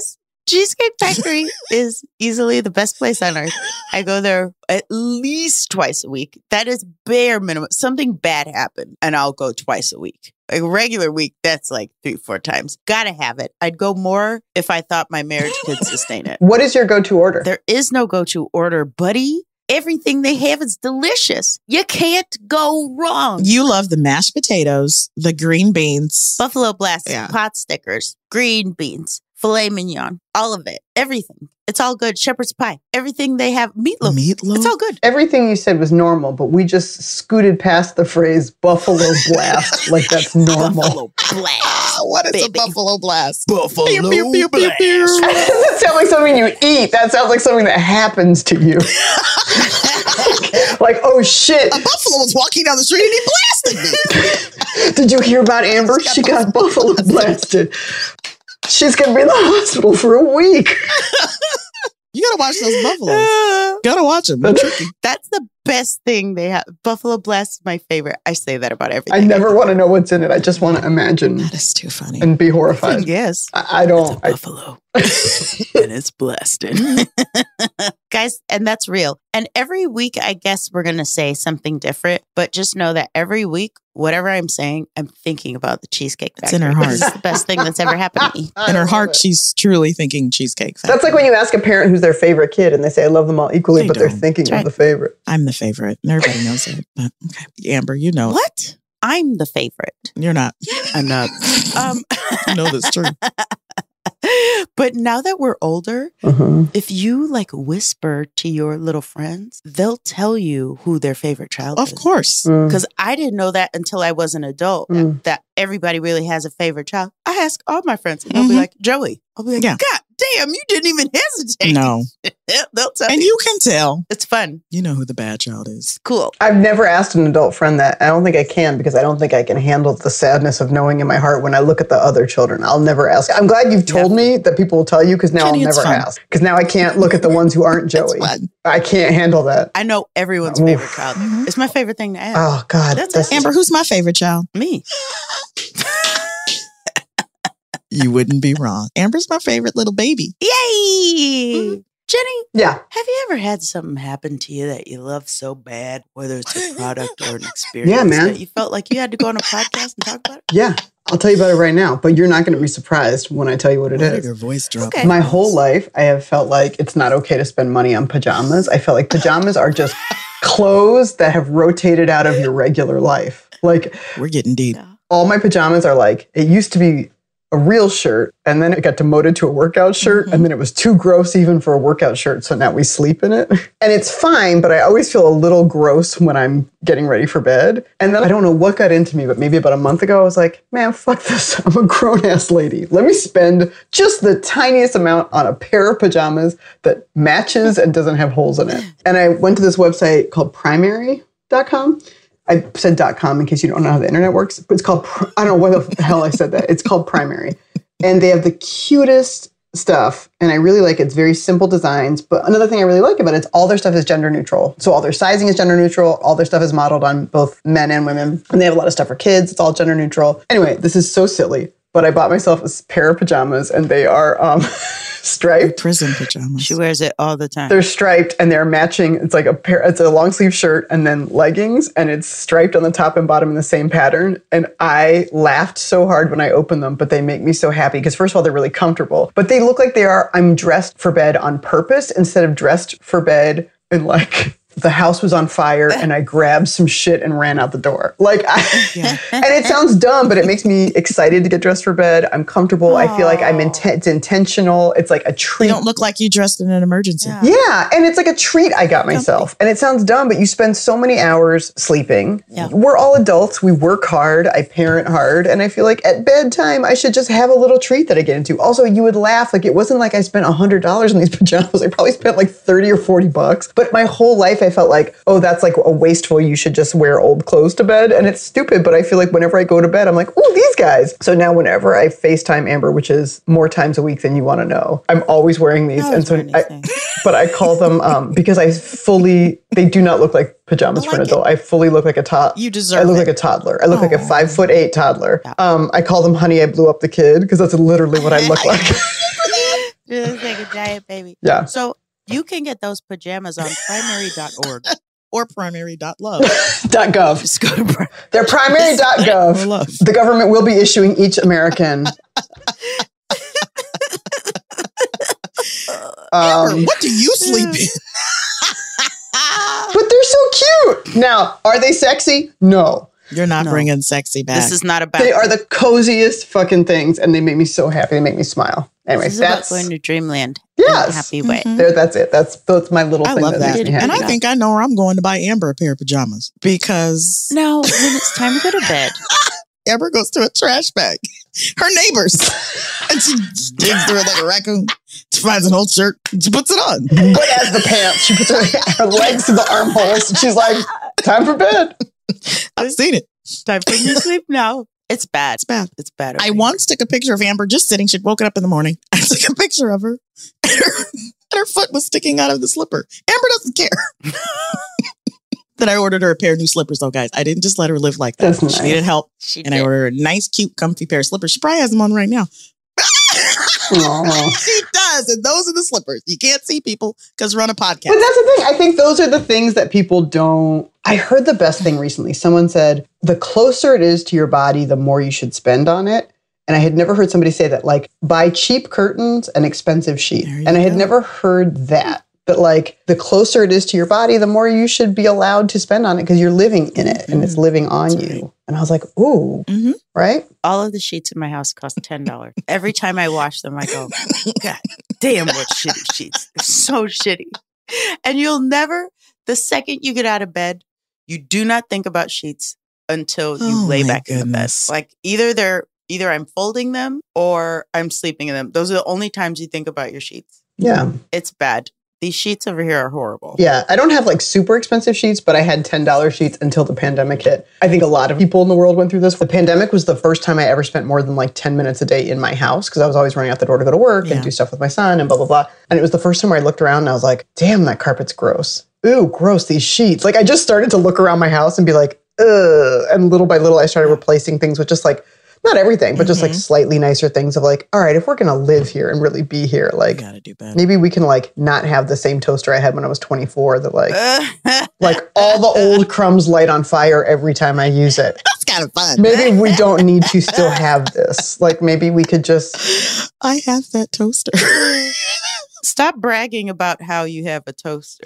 Cheesecake Factory is easily the best place on earth. I go there at least twice a week. That is bare minimum. Something bad happened and I'll go twice a week. A regular week, that's like three, four times. Gotta have it. I'd go more if I thought my marriage could sustain it. What is your go-to order? There is no go-to order, buddy. Everything they have is delicious. You can't go wrong. You love the mashed potatoes, the green beans, Buffalo Blast, Yeah. pot stickers, green beans, filet mignon, all of it. Everything. It's all good. Shepherd's pie. Everything they have. Meatloaf. meatloaf. It's all good. Everything you said was normal, but we just scooted past the phrase Buffalo Blast like that's normal. Buffalo Blast. Ah, what is baby. a Buffalo Blast? Buffalo Pew, pew, pew, pew, Blast. pew. That doesn't sound like something you eat. That sounds like something that happens to you. Like, oh shit. A buffalo was walking down the street and he blasted me. Did you hear about Amber? She got Buffalo blasted. She's going to be in the hospital for a week. You gotta watch those buffaloes. Gotta watch them. They're tricky. That's the best thing they have. Buffalo Blast is my favorite. I say that about everything. I never want to know what's in it. I just want to imagine That is too funny. and be horrified. Yes. I, I don't. I, Buffalo. And it's blasted. Guys, and that's real. And every week, I guess we're going to say something different, but just know that every week, whatever I'm saying, I'm thinking about the Cheesecake It's Factory. in her heart. This is the best thing that's ever happened to me. In her love heart, it. she's truly thinking Cheesecake Factory. That's like when you ask a parent who's their favorite kid and they say, I love them all equally, They but they're don't. thinking That's of right. the favorite. I'm the favorite. And everybody knows it. But okay. Amber, you know. What? I'm the favorite. You're not. I'm not. Um, You know that's true. but now that we're older, Uh-huh. if you like whisper to your little friends, they'll tell you who their favorite child Of is. course. Mm. Because I didn't know that until I was an adult, Mm. that everybody really has a favorite child. I ask all my friends, and they'll be Mhm. like, Joey. I'll be like, Yeah. God damn, you didn't even hesitate. No. They'll tell And you. you can tell. It's fun. You know who the bad child is. It's cool. I've never asked an adult friend that. I don't think I can because I don't think I can handle the sadness of knowing in my heart when I look at the other children. I'll never ask. I'm glad you've told me that people will tell you because now Jenny, I'll it's never fun. ask. Because now I can't look at the ones who aren't It's Joey. fun. I can't handle that. I know everyone's Oof. favorite child. It's my favorite thing to ask. Oh, God. That's That's, it. Amber, who's my favorite child? Me. You wouldn't be wrong. Amber's my favorite little baby. Yay! Jenny, yeah. have you ever had something happen to you that you love so bad, whether it's a product or an experience? Yeah, man. That you felt like you had to go on a podcast and talk about it? Yeah. I'll tell you about it right now, but you're not going to be surprised when I tell you what it Look at is. her voice drop. Okay. My whole life, I have felt like it's not okay to spend money on pajamas. I felt like pajamas are just clothes that have rotated out of your regular life. Like We're getting deep. all my pajamas are like, it used to be a real shirt, and then it got demoted to a workout shirt, Mm-hmm. and then it was too gross even for a workout shirt, so now we sleep in it. And it's fine, but I always feel a little gross when I'm getting ready for bed. And then I don't know what got into me, but maybe about a month ago, I was like, man, fuck this. I'm a grown-ass lady. Let me spend just the tiniest amount on a pair of pajamas that matches and doesn't have holes in it. And I went to this website called primary dot com. I said .com in case you don't know how the internet works, but it's called, I don't know why the hell I said that. It's called Primary. And they have the cutest stuff. And I really like it. It's very simple designs. But another thing I really like about it is all their stuff is gender neutral. So all their sizing is gender neutral. All their stuff is modeled on both men and women. And they have a lot of stuff for kids. It's all gender neutral. Anyway, this is so silly. But I bought myself a pair of pajamas and they are um, striped. Prison pajamas. She wears it all the time. They're striped and they're matching. It's like a pair, it's a long sleeve shirt and then leggings and it's striped on the top and bottom in the same pattern. And I laughed so hard when I opened them, but they make me so happy because first of all, they're really comfortable, but they look like they are, I'm dressed for bed on purpose instead of dressed for bed in like the house was on fire and I grabbed some shit and ran out the door. Like, I, Yeah. and it sounds dumb, but it makes me excited to get dressed for bed. I'm comfortable. I feel like I'm inten- it's intentional. It's like a treat. You don't look like you dressed in an emergency. Yeah. Yeah, and it's like a treat I got myself. And it sounds dumb, but you spend so many hours sleeping. Yeah. We're all adults. We work hard. I parent hard. And I feel like at bedtime, I should just have a little treat that I get into. Also, you would laugh. Like, it wasn't like I spent one hundred dollars on these pajamas. I probably spent like thirty or forty bucks. But my whole life, I felt like, oh, that's like a wasteful. You should just wear old clothes to bed. And it's stupid. But I feel like whenever I go to bed, I'm like, oh, these guys. So now whenever I FaceTime Amber, which is more times a week than you want to know, I'm always wearing these. Always and so wearing these I, things. but I call them um, because I fully, they do not look like pajamas I for an like adult. I fully look like a tot. You I deserve look it. like a toddler. I look like a Aw. five foot eight toddler. Yeah. Um, I call them Honey, I Blew Up the Kid because that's literally what I look like. She looks like a giant baby. Yeah. So you can get those pajamas on primary dot org. Or primary dot love. .gov. Just go to pri- They're primary dot gov. The government will be issuing each American. Amber, um, what do you sleep in? But they're so cute. Now, are they sexy? No. You're not No. bringing sexy back. This is not about. They are the coziest fucking things, and they make me so happy. They make me smile. Anyway, This is about that's going to dreamland. In yes. a happy way. Mhm. There, that's it. That's that's my little I thing love that, that. makes me happy. And I think I know where I'm going to buy Amber a pair of pajamas because Now, when it's time to go to bed, Amber goes to a trash bag. Her neighbors. And she digs through it like a raccoon. She finds an old shirt. And she puts it on. But as the pants, she puts her, her legs to the armholes, and she's like, "Time for bed." I've seen it. time for you to sleep now. It's bad. It's bad. It's bad. I once took a picture of Amber just sitting. She'd woken up in the morning. I took a picture of her. And her, and her foot was sticking out of the slipper. Amber doesn't care. Then I ordered her a pair of new slippers, though, guys. I didn't just let her live like that. That's nice. She needed help. She And did. I ordered her a nice, cute, comfy pair of slippers. She probably has them on right now. Aw. She does. And those are the slippers. You can't see people because we're on a podcast. But that's the thing. I think those are the things that people don't. I heard the best thing recently. Someone said, the closer it is to your body, the more you should spend on it. And I had never heard somebody say that, like, buy cheap curtains and expensive sheets. There you And I had go. never heard that. But, like, the closer it is to your body, the more you should be allowed to spend on it because you're living in it and it's living on That's you. right. And I was like, ooh, Mhm. right? All of the sheets in my house cost ten dollars. Every time I wash them, I go, God damn, what shitty sheets. They're so shitty. And you'll never, the second you get out of bed, you do not think about sheets until you Oh, lay my back in the bed. goodness. Like either they're, either I'm folding them or I'm sleeping in them. Those are the only times you think about your sheets. Yeah. It's bad. These sheets over here are horrible. Yeah, I don't have like super expensive sheets, but I had ten dollars sheets until the pandemic hit. I think a lot of people in the world went through this. The pandemic was the first time I ever spent more than like ten minutes a day in my house because I was always running out the door to go to work Yeah. and do stuff with my son and blah, blah, blah. And it was the first time where I looked around and I was like, damn, that carpet's gross. Ooh, gross, these sheets. Like I just started to look around my house and be like, ugh. And little by little, I started replacing things with just like, not everything, but just like slightly nicer things of like, all right, if we're going to live here and really be here, You like gotta do better. maybe we can like not have the same toaster I had when I was twenty-four that like, like all the old crumbs light on fire every time I use it. That's kind of fun. Maybe we don't need to still have this. Like maybe we could just. I have that toaster. Stop bragging about how you have a toaster.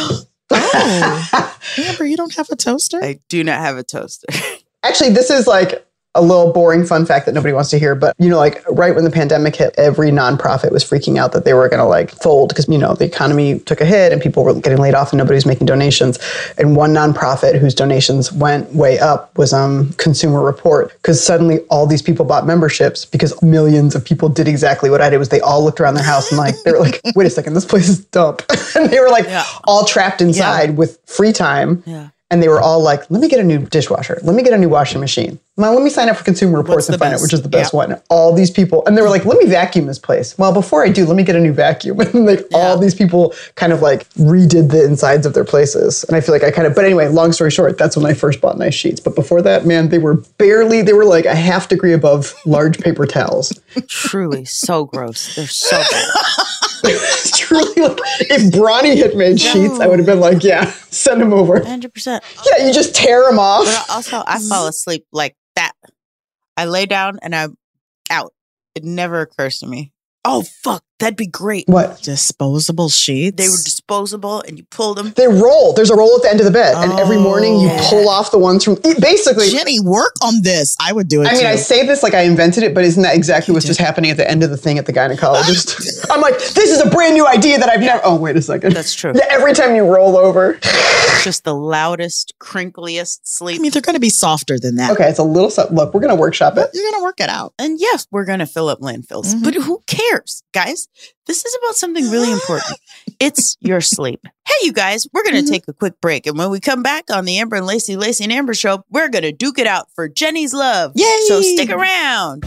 Oh, Amber, you don't have a toaster? I do not have a toaster. Actually, this is like a little boring fun fact that nobody wants to hear. But, you know, like right when the pandemic hit, every nonprofit was freaking out that they were going to like fold because, you know, the economy took a hit and people were getting laid off and nobody was making donations. And one nonprofit whose donations went way up was um, Consumer Report because suddenly all these people bought memberships because millions of people did exactly what I did was they all looked around their house and like, they were like, wait a second, this place is dump. And they were like Yeah. all trapped inside with free time. Yeah. And they were all like, let me get a new dishwasher. Let me get a new washing machine. Now, let me sign up for Consumer Reports What's and the find out best? which is the best Yeah. one. All these people, and they were like, let me vacuum this place. Well, before I do, let me get a new vacuum. And like all these people kind of like redid the insides of their places. And I feel like I kind of, but anyway, long story short, that's when I first bought nice sheets. But before that, man, they were barely, they were like a half degree above large paper towels. Truly so gross. They're so bad. It's truly like, if Bronny had made sheets, I would have been like, yeah, send them over. one hundred percent. Yeah, you just tear them off. But also, I fall asleep like that. I lay down and I'm out. It never occurs to me. Oh, fuck. That'd be great. What? Disposable sheets. They were disposable and you pulled them. They roll. There's a roll at the end of the bed. And every morning you Oh. pull off the ones from, basically. Jenny, work on this. I would do it I mean, too. I say this like I invented it, but isn't that exactly what's just happening at the end of the thing at the gynecologist? I'm like, this is a brand new idea that I've never, oh, wait a second. That's true. Yeah, every time you roll over. It's just the loudest, crinkliest I sleep. mean, they're going to be softer than that. Okay, it's a little, so- look, we're going to workshop it. You're going to work it out. And yes, we're going to fill up landfills, but who cares, guys? This is about something really important. It's your sleep. Hey, you guys, we're going to take a quick break. And when we come back on the Amber and Lacey, Lacey and Amber show, we're going to duke it out for Jenny's love. Yay! So stick around.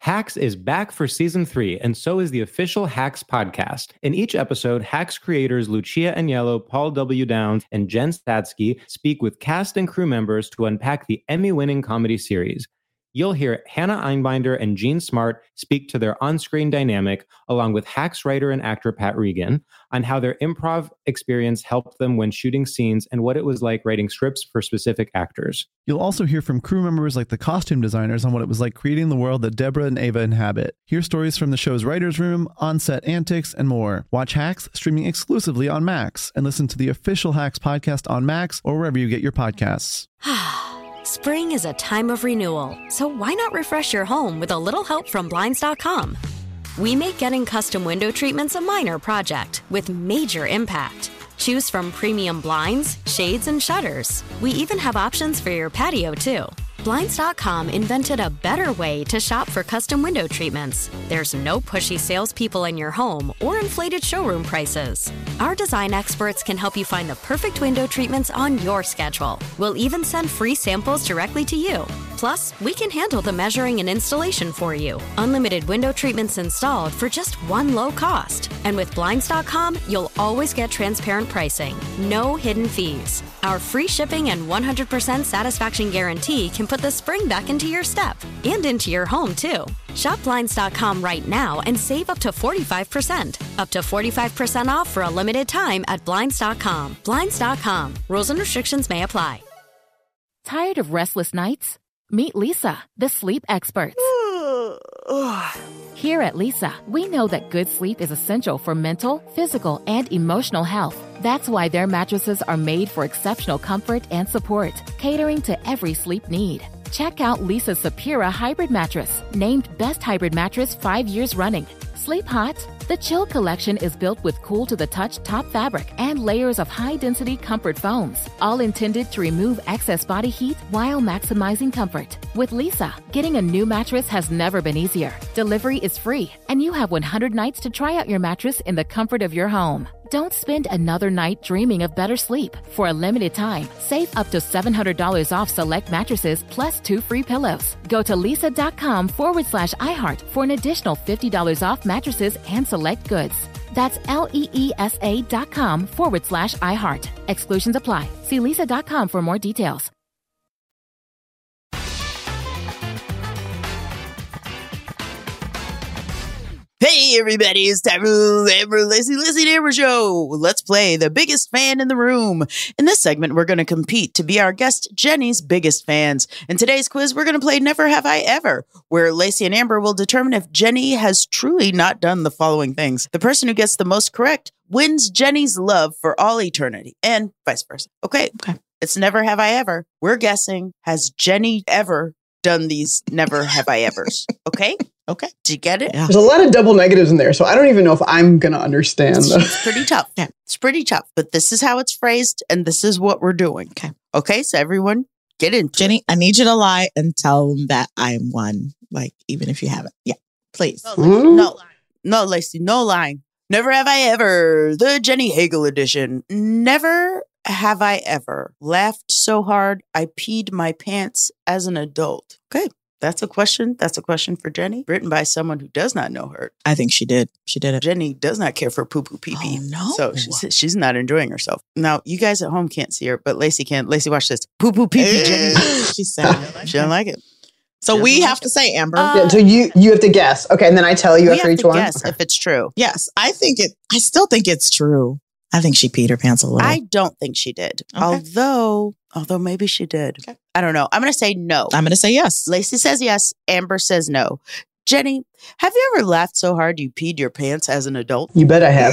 Hacks is back for season three, and so is the official Hacks podcast. In each episode, Hacks creators Lucia Aniello, Paul W. Downs, and Jen Statsky speak with cast and crew members to unpack the Emmy-winning comedy series. You'll hear Hannah Einbinder and Jean Smart speak to their on-screen dynamic, along with Hacks writer and actor Pat Regan, on how their improv experience helped them when shooting scenes and what it was like writing scripts for specific actors. You'll also hear from crew members like the costume designers on what it was like creating the world that Deborah and Ava inhabit. Hear stories from the show's writer's room, on-set antics, and more. Watch Hacks streaming exclusively on Max, and listen to the official Hacks podcast on Max or wherever you get your podcasts. Spring is a time of renewal, so why not refresh your home with a little help from Blinds dot com? We make getting custom window treatments a minor project with major impact. Choose from premium blinds, shades, and shutters. We even have options for your patio, too. Blinds dot com invented a better way to shop for custom window treatments. There's no pushy salespeople in your home or inflated showroom prices. Our design experts can help you find the perfect window treatments on your schedule. We'll even send free samples directly to you. Plus, we can handle the measuring and installation for you. Unlimited window treatments installed for just one low cost. And with Blinds dot com, you'll always get transparent pricing. No hidden fees. Our free shipping and one hundred percent satisfaction guarantee can put the spring back into your step and into your home, too. Shop Blinds dot com right now and save up to forty-five percent. Up to forty-five percent off for a limited time at Blinds dot com. Blinds dot com. Rules and restrictions may apply. Tired of restless nights? Meet Lisa, the sleep experts. Here at Lisa, we know that good sleep is essential for mental, physical, and emotional health. That's why their mattresses are made for exceptional comfort and support, catering to every sleep need. Check out Lisa's Sapira Hybrid Mattress, named Best Hybrid Mattress five years running. Sleep hot? The Chill Collection is built with cool-to-the-touch top fabric and layers of high-density comfort foams, all intended to remove excess body heat while maximizing comfort. With Lisa, getting a new mattress has never been easier. Delivery is free, and you have one hundred nights to try out your mattress in the comfort of your home. Don't spend another night dreaming of better sleep. For a limited time, save up to seven hundred dollars off select mattresses plus two free pillows. Go to lisa.com forward slash iHeart for an additional fifty dollars off mattresses and select goods. That's L-E-E-S-A dot com forward slash iHeart. Exclusions apply. See lisa dot com for more details. Hey everybody, it's time for the Amber Lacey Lacey and Amber Show. Let's play the biggest fan in the room. In this segment, we're going to compete to be our guest Jenny's biggest fans. In today's quiz, we're going to play Never Have I Ever, where Lacey and Amber will determine if Jenny has truly not done the following things. The person who gets the most correct wins Jenny's love for all eternity, and vice versa. Okay, okay. It's Never Have I Ever. We're guessing, has Jenny ever done these Never Have I Evers? Okay? Okay. Do you get it? There's a lot of double negatives in there, so I don't even know if I'm going to understand. It's, it's pretty tough. Yeah. It's pretty tough, but this is how it's phrased, and this is what we're doing. Okay. Okay, so everyone get in. Jenny, I need you to lie and tell them that I'm one, like, even if you haven't. Yeah, please. No, Lacey, mm-hmm. no, no, Lacey, no lying. Never have I ever, the Jenny Hagel edition. Never have I ever laughed so hard I peed my pants as an adult. Okay. That's a question. That's a question for Jenny, written by someone who does not know her. I think she did. She did it. Jenny does not care for poo-poo pee-pee. Oh, no. So she's, she's not enjoying herself. Now, you guys at home can't see her, but Lacey can. Lacey, watch this. Poo-poo pee-pee, Jenny. She's sad. She don't like it. So we have to say, Amber. Uh, yeah, so you you have to guess. Okay, and then I tell you we after have each to one? guess Okay. if it's true. Yes, I think it, I still think it's true. I think she peed her pants a little. I don't think she did. Okay. Although, although maybe she did. Okay. I don't know. I'm going to say no. I'm going to say yes. Lacey says yes. Amber says no. Jenny, have you ever laughed so hard you peed your pants as an adult? You bet I have.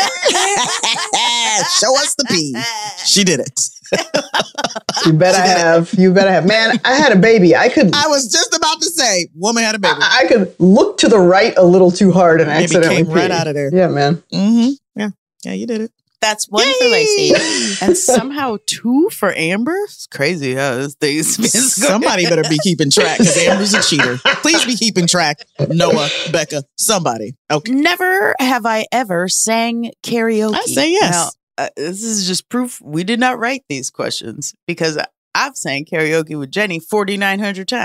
Show us the pee. She did it. You bet I have. You bet I have. Man, I had a baby. I could. I was just about to say, woman had a baby. I, I could look to the right a little too hard and Baby accidentally came right pee. out of there. Yeah, man. Mm-hmm. Yeah. Yeah, you did it. That's one Yay! for Lacey. And somehow two for Amber? It's crazy how this thing's been going. Somebody better be keeping track because Amber's a cheater. Please be keeping track. Noah, Becca, somebody. Okay. Never have I ever sang karaoke. I say yes. Now, uh, this is just proof we did not write these questions because I've sang karaoke with Jenny forty-nine hundred times.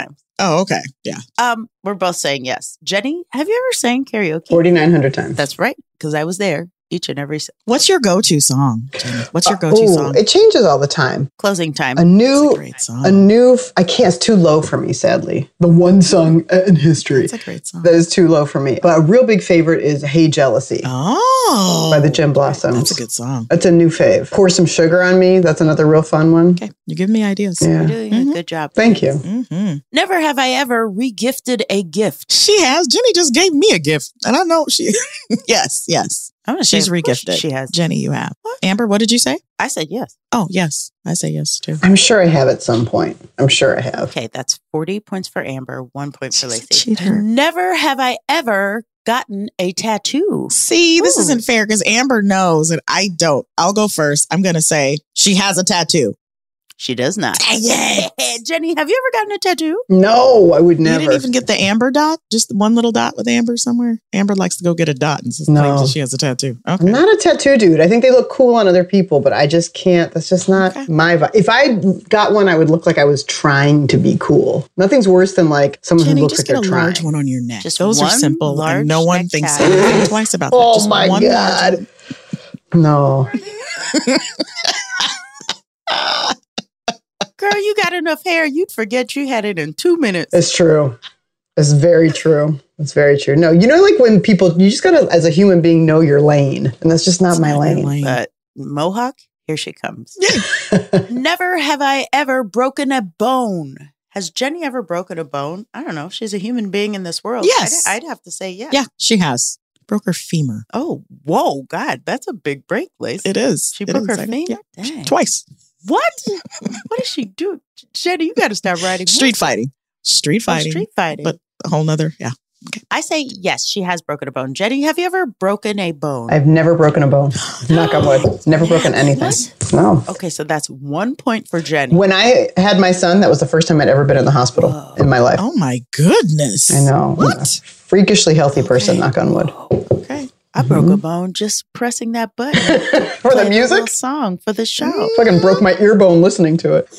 Oh, okay. Yeah. Um, we're both saying yes. Jenny, have you ever sang karaoke? forty-nine hundred times. That's right, because I was there each and every What's your go-to song, Jenny? What's your Uh, go-to ooh, song? It changes all the time. closing time. A new, It's a great song. a new. I can't. It's too low for me. Sadly, the one song in history It's a great song. that is too low for me. But a real big favorite is "Hey Jealousy" Oh, by the Gem Blossoms. That's a good song. That's a new fave. "Pour Some Sugar on Me." That's another real fun one. Okay, you're giving me ideas. Yeah. You're doing Mhm. a good job. Thank you. Mm-hmm. Never have I ever regifted a gift. She has. Jenny just gave me a gift, and I know she. yes, yes. I'm gonna She's say, of course regifted. She has. Jenny, you have. Amber, what did you say? I said yes. Oh, yes. I say yes too. I'm sure I have at some point. I'm sure I have. Okay, that's forty points for Amber, one point for She's a Lacey. cheater. Never have I ever gotten a tattoo. See, this Ooh. isn't fair because Amber knows and I don't. I'll go first. I'm going to say she has a tattoo. She does not. Dang it. Jenny, have you ever gotten a tattoo? No, I would never. You didn't even get the Amber dot? Just the one little dot with Amber somewhere? Amber likes to go get a dot and No. claims that she has a tattoo. Okay. I'm not a tattoo dude. I think they look cool on other people, but I just can't. That's just not Okay. my vibe. If I got one, I would look like I was trying to be cool. Nothing's worse than like someone Jenny, who looks just like get they're a trying. large one on your neck. Just Those are one simple large and no one neck thinks tat. anything twice about that. Oh Just my one large God. No. Girl, you got enough hair, you'd forget you had it in two minutes. It's true. It's very true. It's very true. No, you know, like when people, you just gotta, as a human being, know your lane. And that's just not It's my not your lane. lane. But Mohawk, here she comes. Never have I ever broken a bone. Has Jenny ever broken a bone? I don't know. She's a human being in this world. Yes. I'd, I'd have to say yes. Yeah, she has. Broke her femur. Oh, whoa, God, that's a big break, Lace. It is. She It broke is. her I- femur? yeah. Dang. Twice. What? What did she do? Jenny, you got to start writing. Street fighting. Street Oh, fighting. street fighting. But a whole nother, yeah. I say yes, she has broken a bone. Jenny, have you ever broken a bone? I've never broken a bone. Knock on wood. Never broken anything. What? No. Okay, so that's one point for Jenny. When I had my son, that was the first time I'd ever been in the hospital Whoa. in my life. Oh my goodness. I know. What? I'm a freakishly healthy person, knock on wood. Okay. I broke a bone just pressing that button. For the Played a music? little song for the show. Fucking broke my ear bone listening to it.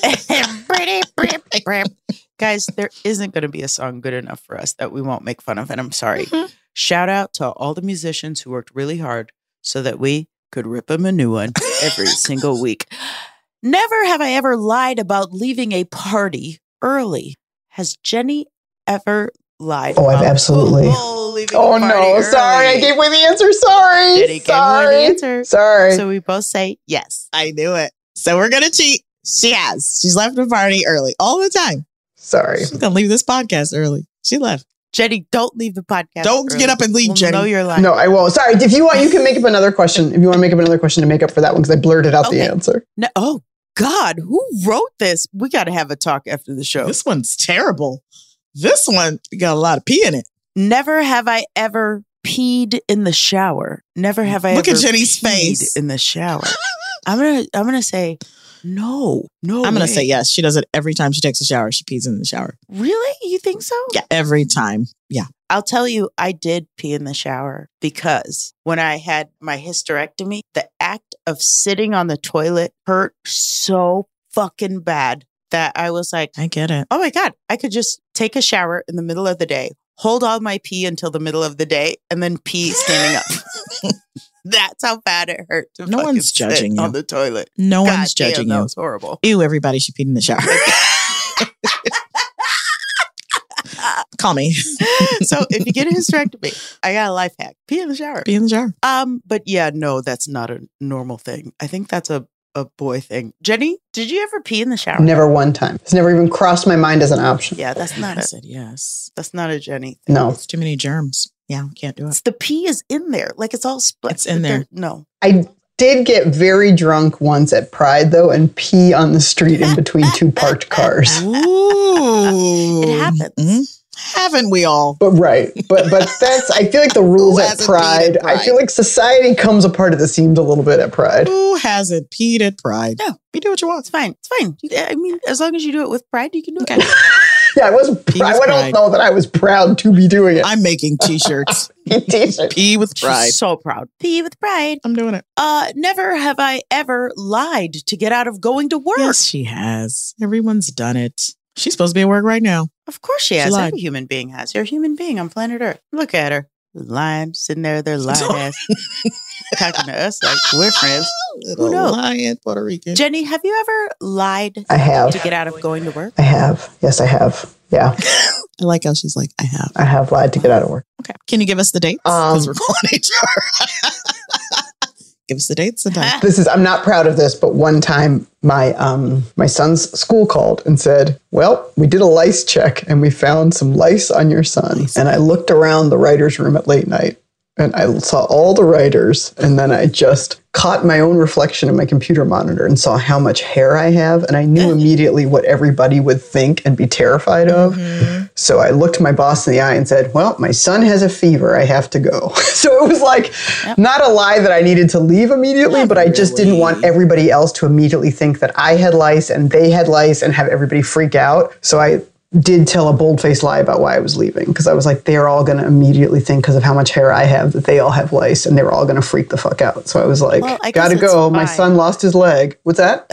Guys, there isn't going to be a song good enough for us that we won't make fun of, and I'm sorry. Mhm. Shout out to all the musicians who worked really hard so that we could rip them a new one every single week. Never have I ever lied about leaving a party early. Has Jenny ever lied? Oh, I've about- absolutely. Oh, leaving a Oh party no, sorry. I early? gave away the answer. Sorry. Jenny gave away sorry. the answer. Sorry. So we both say yes. I knew it. So we're going to cheat. She has. She's left the party early all the time. sorry. She's going to leave this podcast early. She left. Jenny, don't leave the podcast. Don't early. get up and leave, We'll Jenny. know you're lying. No, I won't. Sorry. If you want, you can make up another question. If you want to make up another question to make up for that one, because I blurted out Okay. the answer. No, oh, God, who wrote this? We got to have a talk after the show. This one's terrible. This one got a lot of pee in it. Never have I ever peed in the shower. Never have I Look ever at Jenny's peed face. in the shower. I'm gonna I'm gonna say no. No. I'm going way. to say yes. She does it every time she takes a shower. She pees in the shower. Really? You think so? Yeah, every time. Yeah. I'll tell you, I did pee in the shower because when I had my hysterectomy, the act of sitting on the toilet hurt so fucking bad that I was like, I get it. oh my God, I could just take a shower in the middle of the day, hold all my pee until the middle of the day, and then pee standing up. That's how bad it hurt to No fucking one's sit judging you. on the toilet. No God one's damn, judging that you. was horrible. Ew, everybody, she peed in the shower. Call me. So if you get a hysterectomy, I got a life hack. Pee in the shower. Pee in the shower. Um, but yeah, no, that's not a normal thing. I think that's a, a boy thing. Jenny, did you ever pee in the shower? Never one time. It's never even crossed my mind as an option. Yeah, that's not I a, said yes. that's not a Jenny thing. No. It's too many germs. Yeah, can't do it. It's the pee is in there. Like it's all split. It's in Like, there. No. I did get very drunk once at Pride, though, and pee on the street in between two parked cars. Ooh. It happens. Mhm. Haven't we all? But right, but but that's I feel like the rules Who at hasn't peed Pride, at Pride? I feel like society comes apart at the seams a little bit at Pride. Who hasn't peed at Pride? No. You do what you want. It's fine. It's fine. You- I mean, as long as you do it with pride, you can do Okay. it. Yeah, I was. Pee I with don't pride. know that I was proud to be doing it. I'm making t-shirts. T-shirt. Pee with pride. She's so proud. Pee with pride. I'm doing it. Uh, never have I ever lied to get out of going to work. Yes, she has. Everyone's done it. She's supposed to be at work right now. Of course she has. She Every human being has. You're a human being on planet Earth. Look at her. Lying, sitting there, they're lying ass. Talking to us like we're friends. Little Who knows? Lying Puerto Rican. Jenny, have you ever lied I have. to get out of going to work? I have. Yes, I have. Yeah. I like how she's like, I have. I have lied to get out of work. Okay. Can you give us the dates? Because um, we're calling H R. Give us the dates and time. This is, I'm not proud of this, but one time my um my son's school called and said, well, we did a lice check and we found some lice on your son. Lice. And I looked around the writer's room at late night and I saw all the writers, and then I just caught my own reflection in my computer monitor and saw how much hair I have. And I knew immediately what everybody would think and be terrified of. Mm-hmm. So I looked my boss in the eye and said, well, my son has a fever. I have to go. So it was like yep. not a lie that I needed to leave immediately, not but I just really. didn't want everybody else to immediately think that I had lice and they had lice and have everybody freak out. So I did tell a bold-faced lie about why I was leaving, because I was like, they're all going to immediately think, because of how much hair I have, that they all have lice, and they were all going to freak the fuck out. So I was like, well, gotta go. Fine. My son lost his leg. What's that?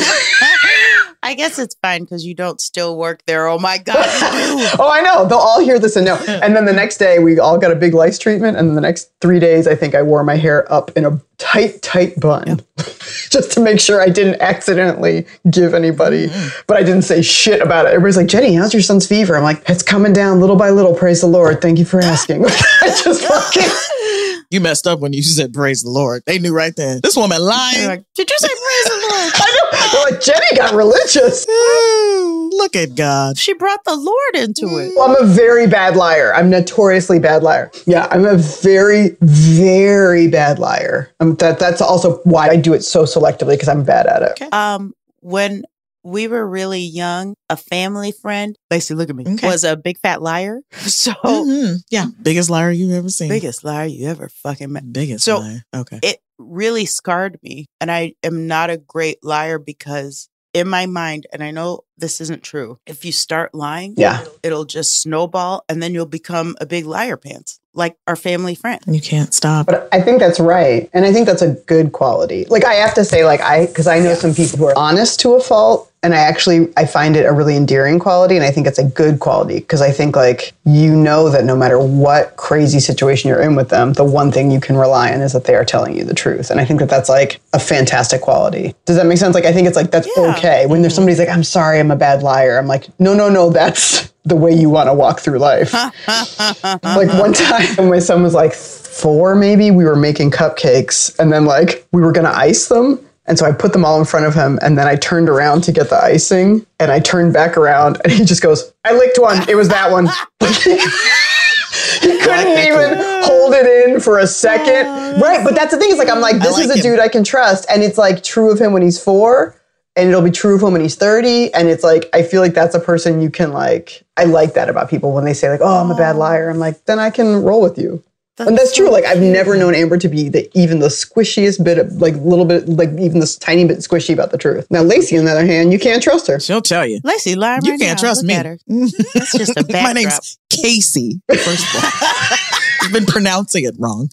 I guess it's fine because you don't still work there. Oh my God. Oh, I know. They'll all hear this and know. And then the next day we all got a big lice treatment. And then the next three days, I think I wore my hair up in a tight, tight bun yep. just to make sure I didn't accidentally give anybody, mm-hmm. but I didn't say shit about it. Everybody's like, Jenny, how's your son's fever? I'm like, it's coming down little by little. Praise the Lord. Thank you for asking. I just fucking... You messed up when you said praise the Lord. They knew right then. This woman lying. Like, did you say praise the Lord? I know. They're like, Jenny got religious. Ooh, look at God. She brought the Lord into it. Well, I'm a very bad liar. I'm notoriously bad liar. Yeah, I'm a very, very bad liar. Um, that That's also why I do it so selectively, because I'm bad at it. Okay. Um, when we were really young, a family friend, Lacey, look at me, okay. was a big fat liar. So, mm-hmm. yeah, biggest liar you've ever seen. Biggest liar you ever fucking met. Biggest so liar. Okay. It really scarred me. And I am not a great liar because in my mind, and I know this isn't true, if you start lying, yeah. it'll, it'll just snowball and then you'll become a big liar pants. Like our family friend. You can't stop. But I think that's right. And I think that's a good quality. Like I have to say, like I, because I know yeah. some people who are honest to a fault. And I actually, I find it a really endearing quality. And I think it's a good quality because I think like, you know that no matter what crazy situation you're in with them, the one thing you can rely on is that they are telling you the truth. And I think that that's like a fantastic quality. Does that make sense? Like, I think it's like, that's yeah. okay. When there's somebody's like, I'm sorry, I'm a bad liar. I'm like, no, no, no, that's the way you want to walk through life. Like one time when my son was like four, maybe, we were making cupcakes and then like we were going to ice them. And so I put them all in front of him and then I turned around to get the icing and I turned back around and he just goes, I licked one. It was that one. He couldn't even hold it in for a second. Oh, right. But that's the thing is like, I'm like, this like is a him. dude I can trust. And it's like true of him when he's four. And it'll be true of him when he's thirty. And it's like, I feel like that's a person you can like, I like that about people when they say like, oh, I'm a bad liar. I'm like, then I can roll with you. That's and that's so true. Like I've never known Amber to be the, even the squishiest bit of like little bit, like even this tiny bit squishy about the truth. Now, Lacey, on the other hand, you can't trust her. She'll tell you. Lacey, lie right You can't now. trust Look me. At her. That's just a backdrop. My name's Casey, first of all. You've been pronouncing it wrong.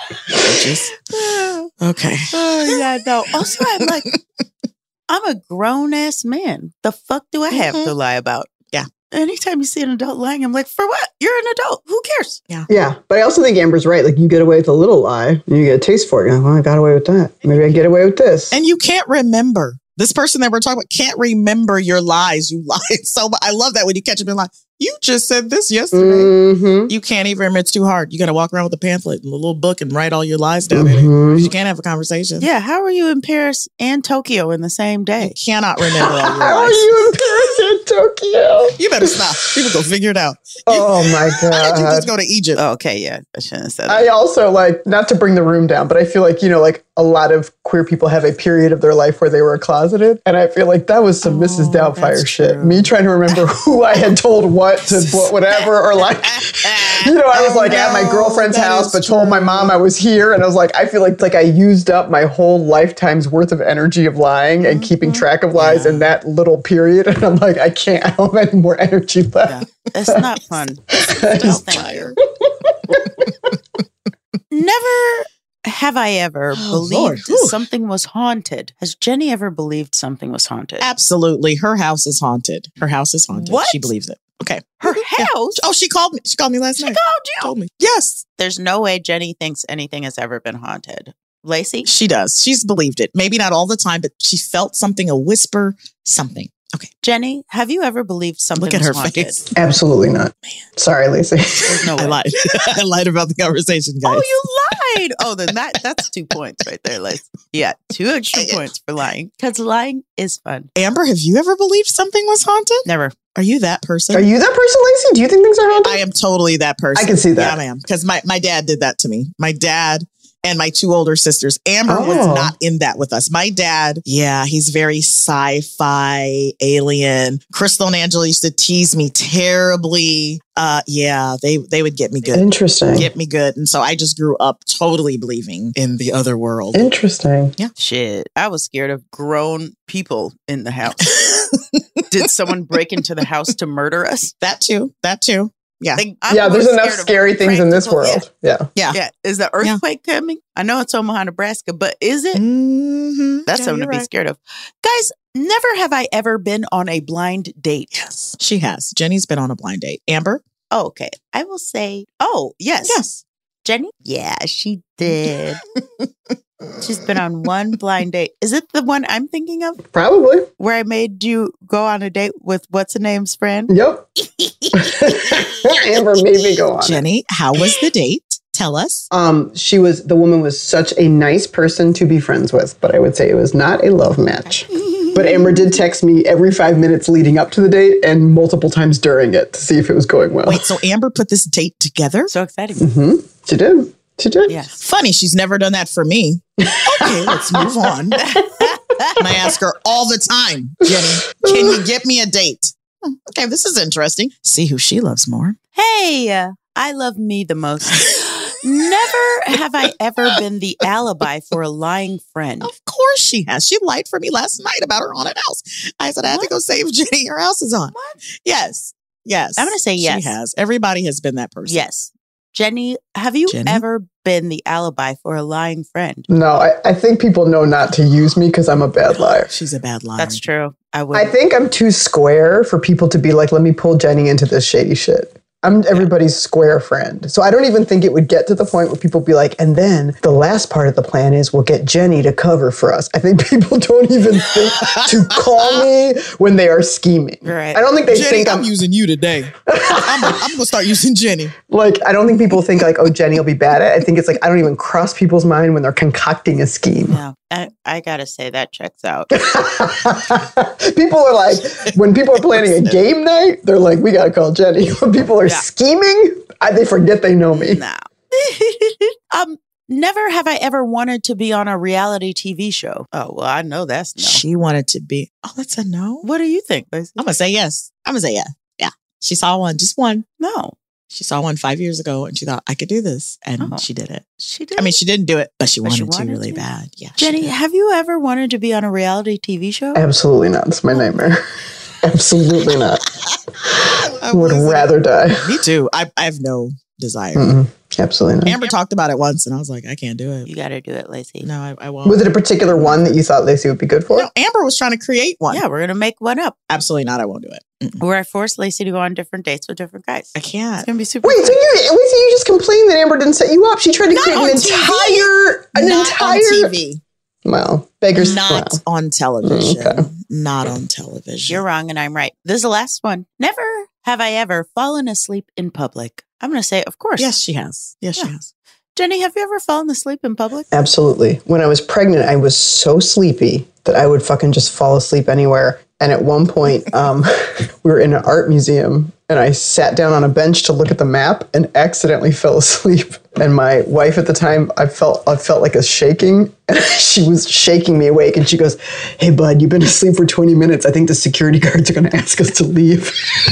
Okay. Oh, yeah, no. Also, I'm like, I'm a grown ass man. The fuck do I have mm-hmm. to lie about? Yeah. Anytime you see an adult lying, I'm like, for what? You're an adult. Who cares? Yeah. Yeah. But I also think Amber's right. Like you get away with a little lie and you get a taste for it. You're like, well, I got away with that. Maybe I get away with this. And you can't remember. This person that we're talking about can't remember your lies. You lied so much. I love that when you catch them in lie. You just said this yesterday. Mm-hmm. You can't even remember. It's too hard. You got to walk around with a pamphlet and a little book and write all your lies down mm-hmm. in it. You can't have a conversation. Yeah. How are you in Paris and Tokyo in the same day? You cannot remember all your lies. How are you in Paris and Tokyo? You better stop. People go figure it out. Oh my God. You just go to Egypt. Oh, okay. Yeah. I shouldn't have said that. I also like, not to bring the room down, but I feel like, you know, like a lot of queer people have a period of their life where they were closeted. And I feel like that was some oh, Missus Doubtfire shit. True. Me trying to remember who I had told what to whatever, or like, you know, I was like at my girlfriend's house, but told my mom I was here. And I was like, I feel like like I used up my whole lifetime's worth of energy of lying and mm-hmm. keeping track of lies yeah. in that little period. And I'm like, I can't, I don't have any more energy left. Yeah. It's not fun. No, thank you. Never have I ever Oh, believed Lord. Whew. something was haunted? Has Jenny ever believed something was haunted? Absolutely. Her house is haunted. Her house is haunted. What? She believes it. Okay. Her Yeah. house? Oh, she called me. She called me last She night. called you? Told me. Yes, There's no way Jenny thinks anything has ever been haunted. Lacey? she does. She's believed it. Maybe not all the time, but she felt something, a whisper, something. Okay. Jenny, have you ever believed something Look at was her haunted? face. Absolutely not. Sorry, Lacey. There's no I way. lied. I lied about the conversation, guys. Oh, you lied. Oh, then that that's two points right there, Lacey. Yeah, two extra points for lying. Because lying is fun. Amber, have you ever believed something was haunted? Never. Are you that person? Are you that person, Lacey? Do you think things are haunted? I am totally that person. I can see that. Yeah, ma'am. Because my, my dad did that to me. My dad and my two older sisters. Amber was Oh. not in that with us. My dad, yeah, he's very sci-fi, alien. Crystal and Angela used to tease me terribly. Uh, yeah, they, they would get me good. Interesting. Get me good. And so I just grew up totally believing in the other world. Interesting. Shit. I was scared of grown people in the house. Did someone break into the house to murder us? That too. That too. Yeah. Like, I'm Yeah, there's more enough scared of scary things in this practical- world. Yeah. Yeah. Yeah. Is the earthquake coming? I know it's Omaha, Nebraska, but is it? Mm-hmm. That's Yeah, something to you're be right. scared of. Guys, never have I ever been on a blind date. Yes, she has. Jenny's been on a blind date. Amber? Oh, okay. I will say, oh, yes. Yes. Jenny? Yeah, she did. She's been on one blind date. Is it the one I'm thinking of? Probably. Where I made you go on a date with what's her name's friend? Yep. Amber made me go on. it. Jenny, how was the date? Tell us. Um, she was the woman was such a nice person to be friends with, but I would say it was not a love match. But Amber did text me every five minutes leading up to the date and multiple times during it to see if it was going well. Wait, so Amber put this date together? So exciting. hmm She did. She did. Yes. Funny, she's never done that for me. Okay, let's move on. And I ask her all the time, Jenny, can you get me a date? Hmm, okay, this is interesting. See who she loves more. Hey, uh, I love me the most. Never have I ever been the alibi for a lying friend. Of course she has. She lied for me last night about her haunted house. I said, I have to go save Jenny. Her house is on. What? Yes. Yes. I'm gonna say yes. She has. Everybody has been that person. Yes. Jenny, have you Jenny? ever been the alibi for a lying friend? No, I, I think people know not to use me because I'm a bad liar. She's a bad liar. That's true. I would. I think I'm too square for people to be like, let me pull Jenny into this shady shit. I'm everybody's square friend. So I don't even think it would get to the point where people be like, and then the last part of the plan is we'll get Jenny to cover for us. I think people don't even think to call me when they are scheming. Right. I don't think they Jenny, think I'm, I'm, using you today. I'm, I'm going to start using Jenny. like, I don't think people think like, oh, Jenny will be bad at it. I think it's like, I don't even cross people's mind when they're concocting a scheme. No, I, I gotta say that checks out. People are like, when people are planning a game night, they're like, we got to call Jenny. When people are Yeah. scheming, I, they forget they know me. No. um, never have I ever wanted to be on a reality T V show. Oh, well, I know that's no. She wanted to be. Oh, that's a no. What do you think, Lacey? I'm going to say yes. I'm going to say yeah. Yeah. She saw one, just one. No, She saw one five years ago and she thought, I could do this. And Oh. she did it. she did. I mean, she didn't do it, but she But wanted, she to wanted really to. bad. Yeah. she Jenny, did. have you ever wanted to be on a reality T V show? Absolutely not. It's my nightmare. Absolutely not. I Would wasn't- rather die. Me too. I, I have no desire. Mm-mm. Absolutely not. Amber talked about it once and I was like, I can't do it. You got to do it, Lacey. No, I, I won't. Was it a particular one that you thought Lacey would be good for? No, Amber was trying to create one. Yeah, we're gonna make one up Absolutely not. I won't do it. Mm-mm. where I force Lacey to go on different dates with different guys. I It's can't. gonna be super. Wait, fun. so you, Lacey, you just complained that Amber didn't set you up. She tried to Not create on an T V. entire, an Not entire. on T V. Well, beggars. Not well. on television. Mm, okay. Not on television. You're wrong and I'm right. This is the last one. Never have I ever fallen asleep in public. I'm gonna say, of course. Yes, she has. Yes, Yeah. she has. Jenny, have you ever fallen asleep in public? Absolutely. When I was pregnant, I was so sleepy that I would fucking just fall asleep anywhere. And at one point, um, we were in an art museum and I sat down on a bench to look at the map and accidentally fell asleep. And my wife at the time, I felt I felt like a shaking and she was shaking me awake. And she goes, hey, bud, you've been asleep for twenty minutes. I think the security guards are going to ask us to leave.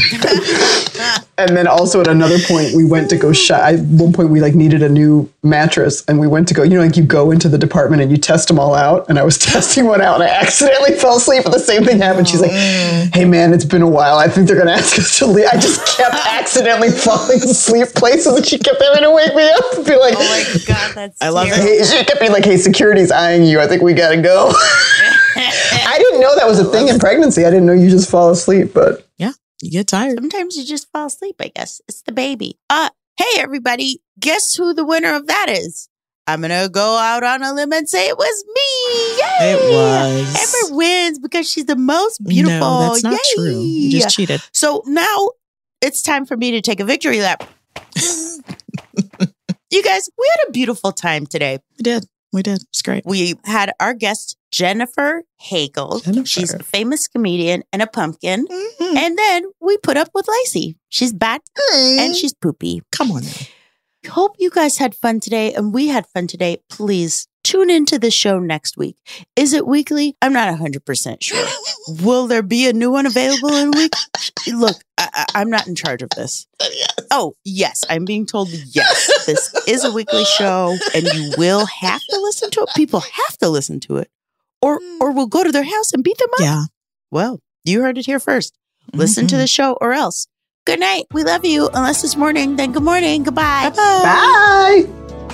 And then also at another point, we went to go shop. At one point, we like needed a new mattress, and we went to go. You know, like you go into the department and you test them all out. And I was testing one out, and I accidentally fell asleep, and the same thing happened. She's like, "Hey, man, it's been a while. I think they're gonna ask us to leave." I just kept accidentally falling asleep places, and she kept having to wake me up. Be like, oh my God, that's I love terrible. it. Hey, she kept being like, hey, security's eyeing you. I think we gotta go. I didn't know that was a thing in pregnancy. I didn't know you just fall asleep, but Yeah, you get tired. Sometimes you just fall asleep, I guess. It's the baby. Uh, hey, everybody. Guess who the winner of that is? I'm going to go out on a limb and say it was me. Yay! It was. Amber wins because she's the most beautiful. No, that's not Yay! true. You just cheated. So now it's time for me to take a victory lap. You guys, we had a beautiful time today. We did. We did. It's great. We had our guest, Jennifer Hagel. Jennifer. She's a famous comedian and a pumpkin. Mm-hmm. And then we put up with Lacey. She's bad and she's poopy. Come on now. Hope you guys had fun today and we had fun today. Please tune into the show next week. Is it weekly? I'm not one hundred percent sure. Will there be a new one available in a week? Look, I, I, I'm not in charge of this. Yes. Oh, yes. I'm being told yes. This is a weekly show and you will have to listen to it. People have to listen to it or, or we'll go to their house and beat them up. Yeah. Well, you heard it here first. Listen to the show or else. Good night. We love you. Unless it's morning, then good morning. Goodbye. bye.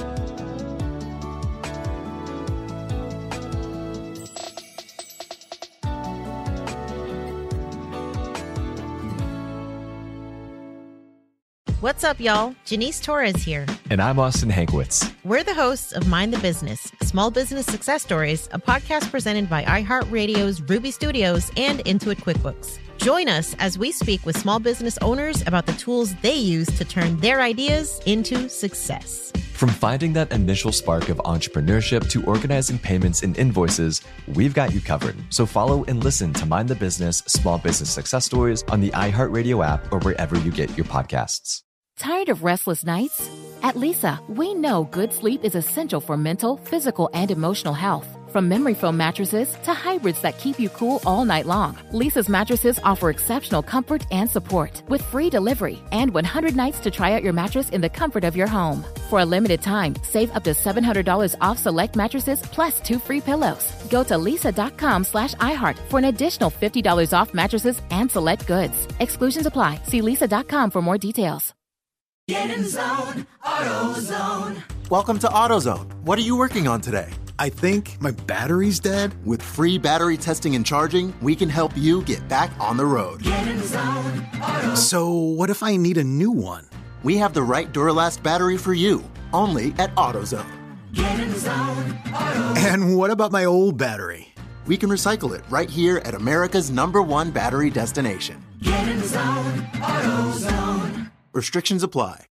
What's up, y'all? Janice Torres here. And I'm Austin Hankwitz. We're the hosts of Mind the Business, Small Business Success Stories, a podcast presented by iHeartRadio's Ruby Studios and Intuit QuickBooks. Join us as we speak with small business owners about the tools they use to turn their ideas into success. From finding that initial spark of entrepreneurship to organizing payments and invoices, we've got you covered. So follow and listen to Mind the Business, Small Business Success Stories on the iHeartRadio app or wherever you get your podcasts. Tired of restless nights? At Leesa, we know good sleep is essential for mental, physical, and emotional health. From memory foam mattresses to hybrids that keep you cool all night long, Leesa's mattresses offer exceptional comfort and support with free delivery and one hundred nights to try out your mattress in the comfort of your home. For a limited time, save up to seven hundred dollars off select mattresses plus two free pillows. Go to leesa.com slash iHeart for an additional fifty dollars off mattresses and select goods. Exclusions apply. See leesa.com for more details. Get in zone, AutoZone. Welcome to AutoZone. What are you working on today? I think my battery's dead. With free battery testing and charging, we can help you get back on the road. Get in zone, AutoZone. So what if I need a new one? We have the right Duralast battery for you, only at AutoZone. Get in zone, AutoZone. And what about my old battery? We can recycle it right here at America's number one battery destination. Get in zone, AutoZone. Restrictions apply.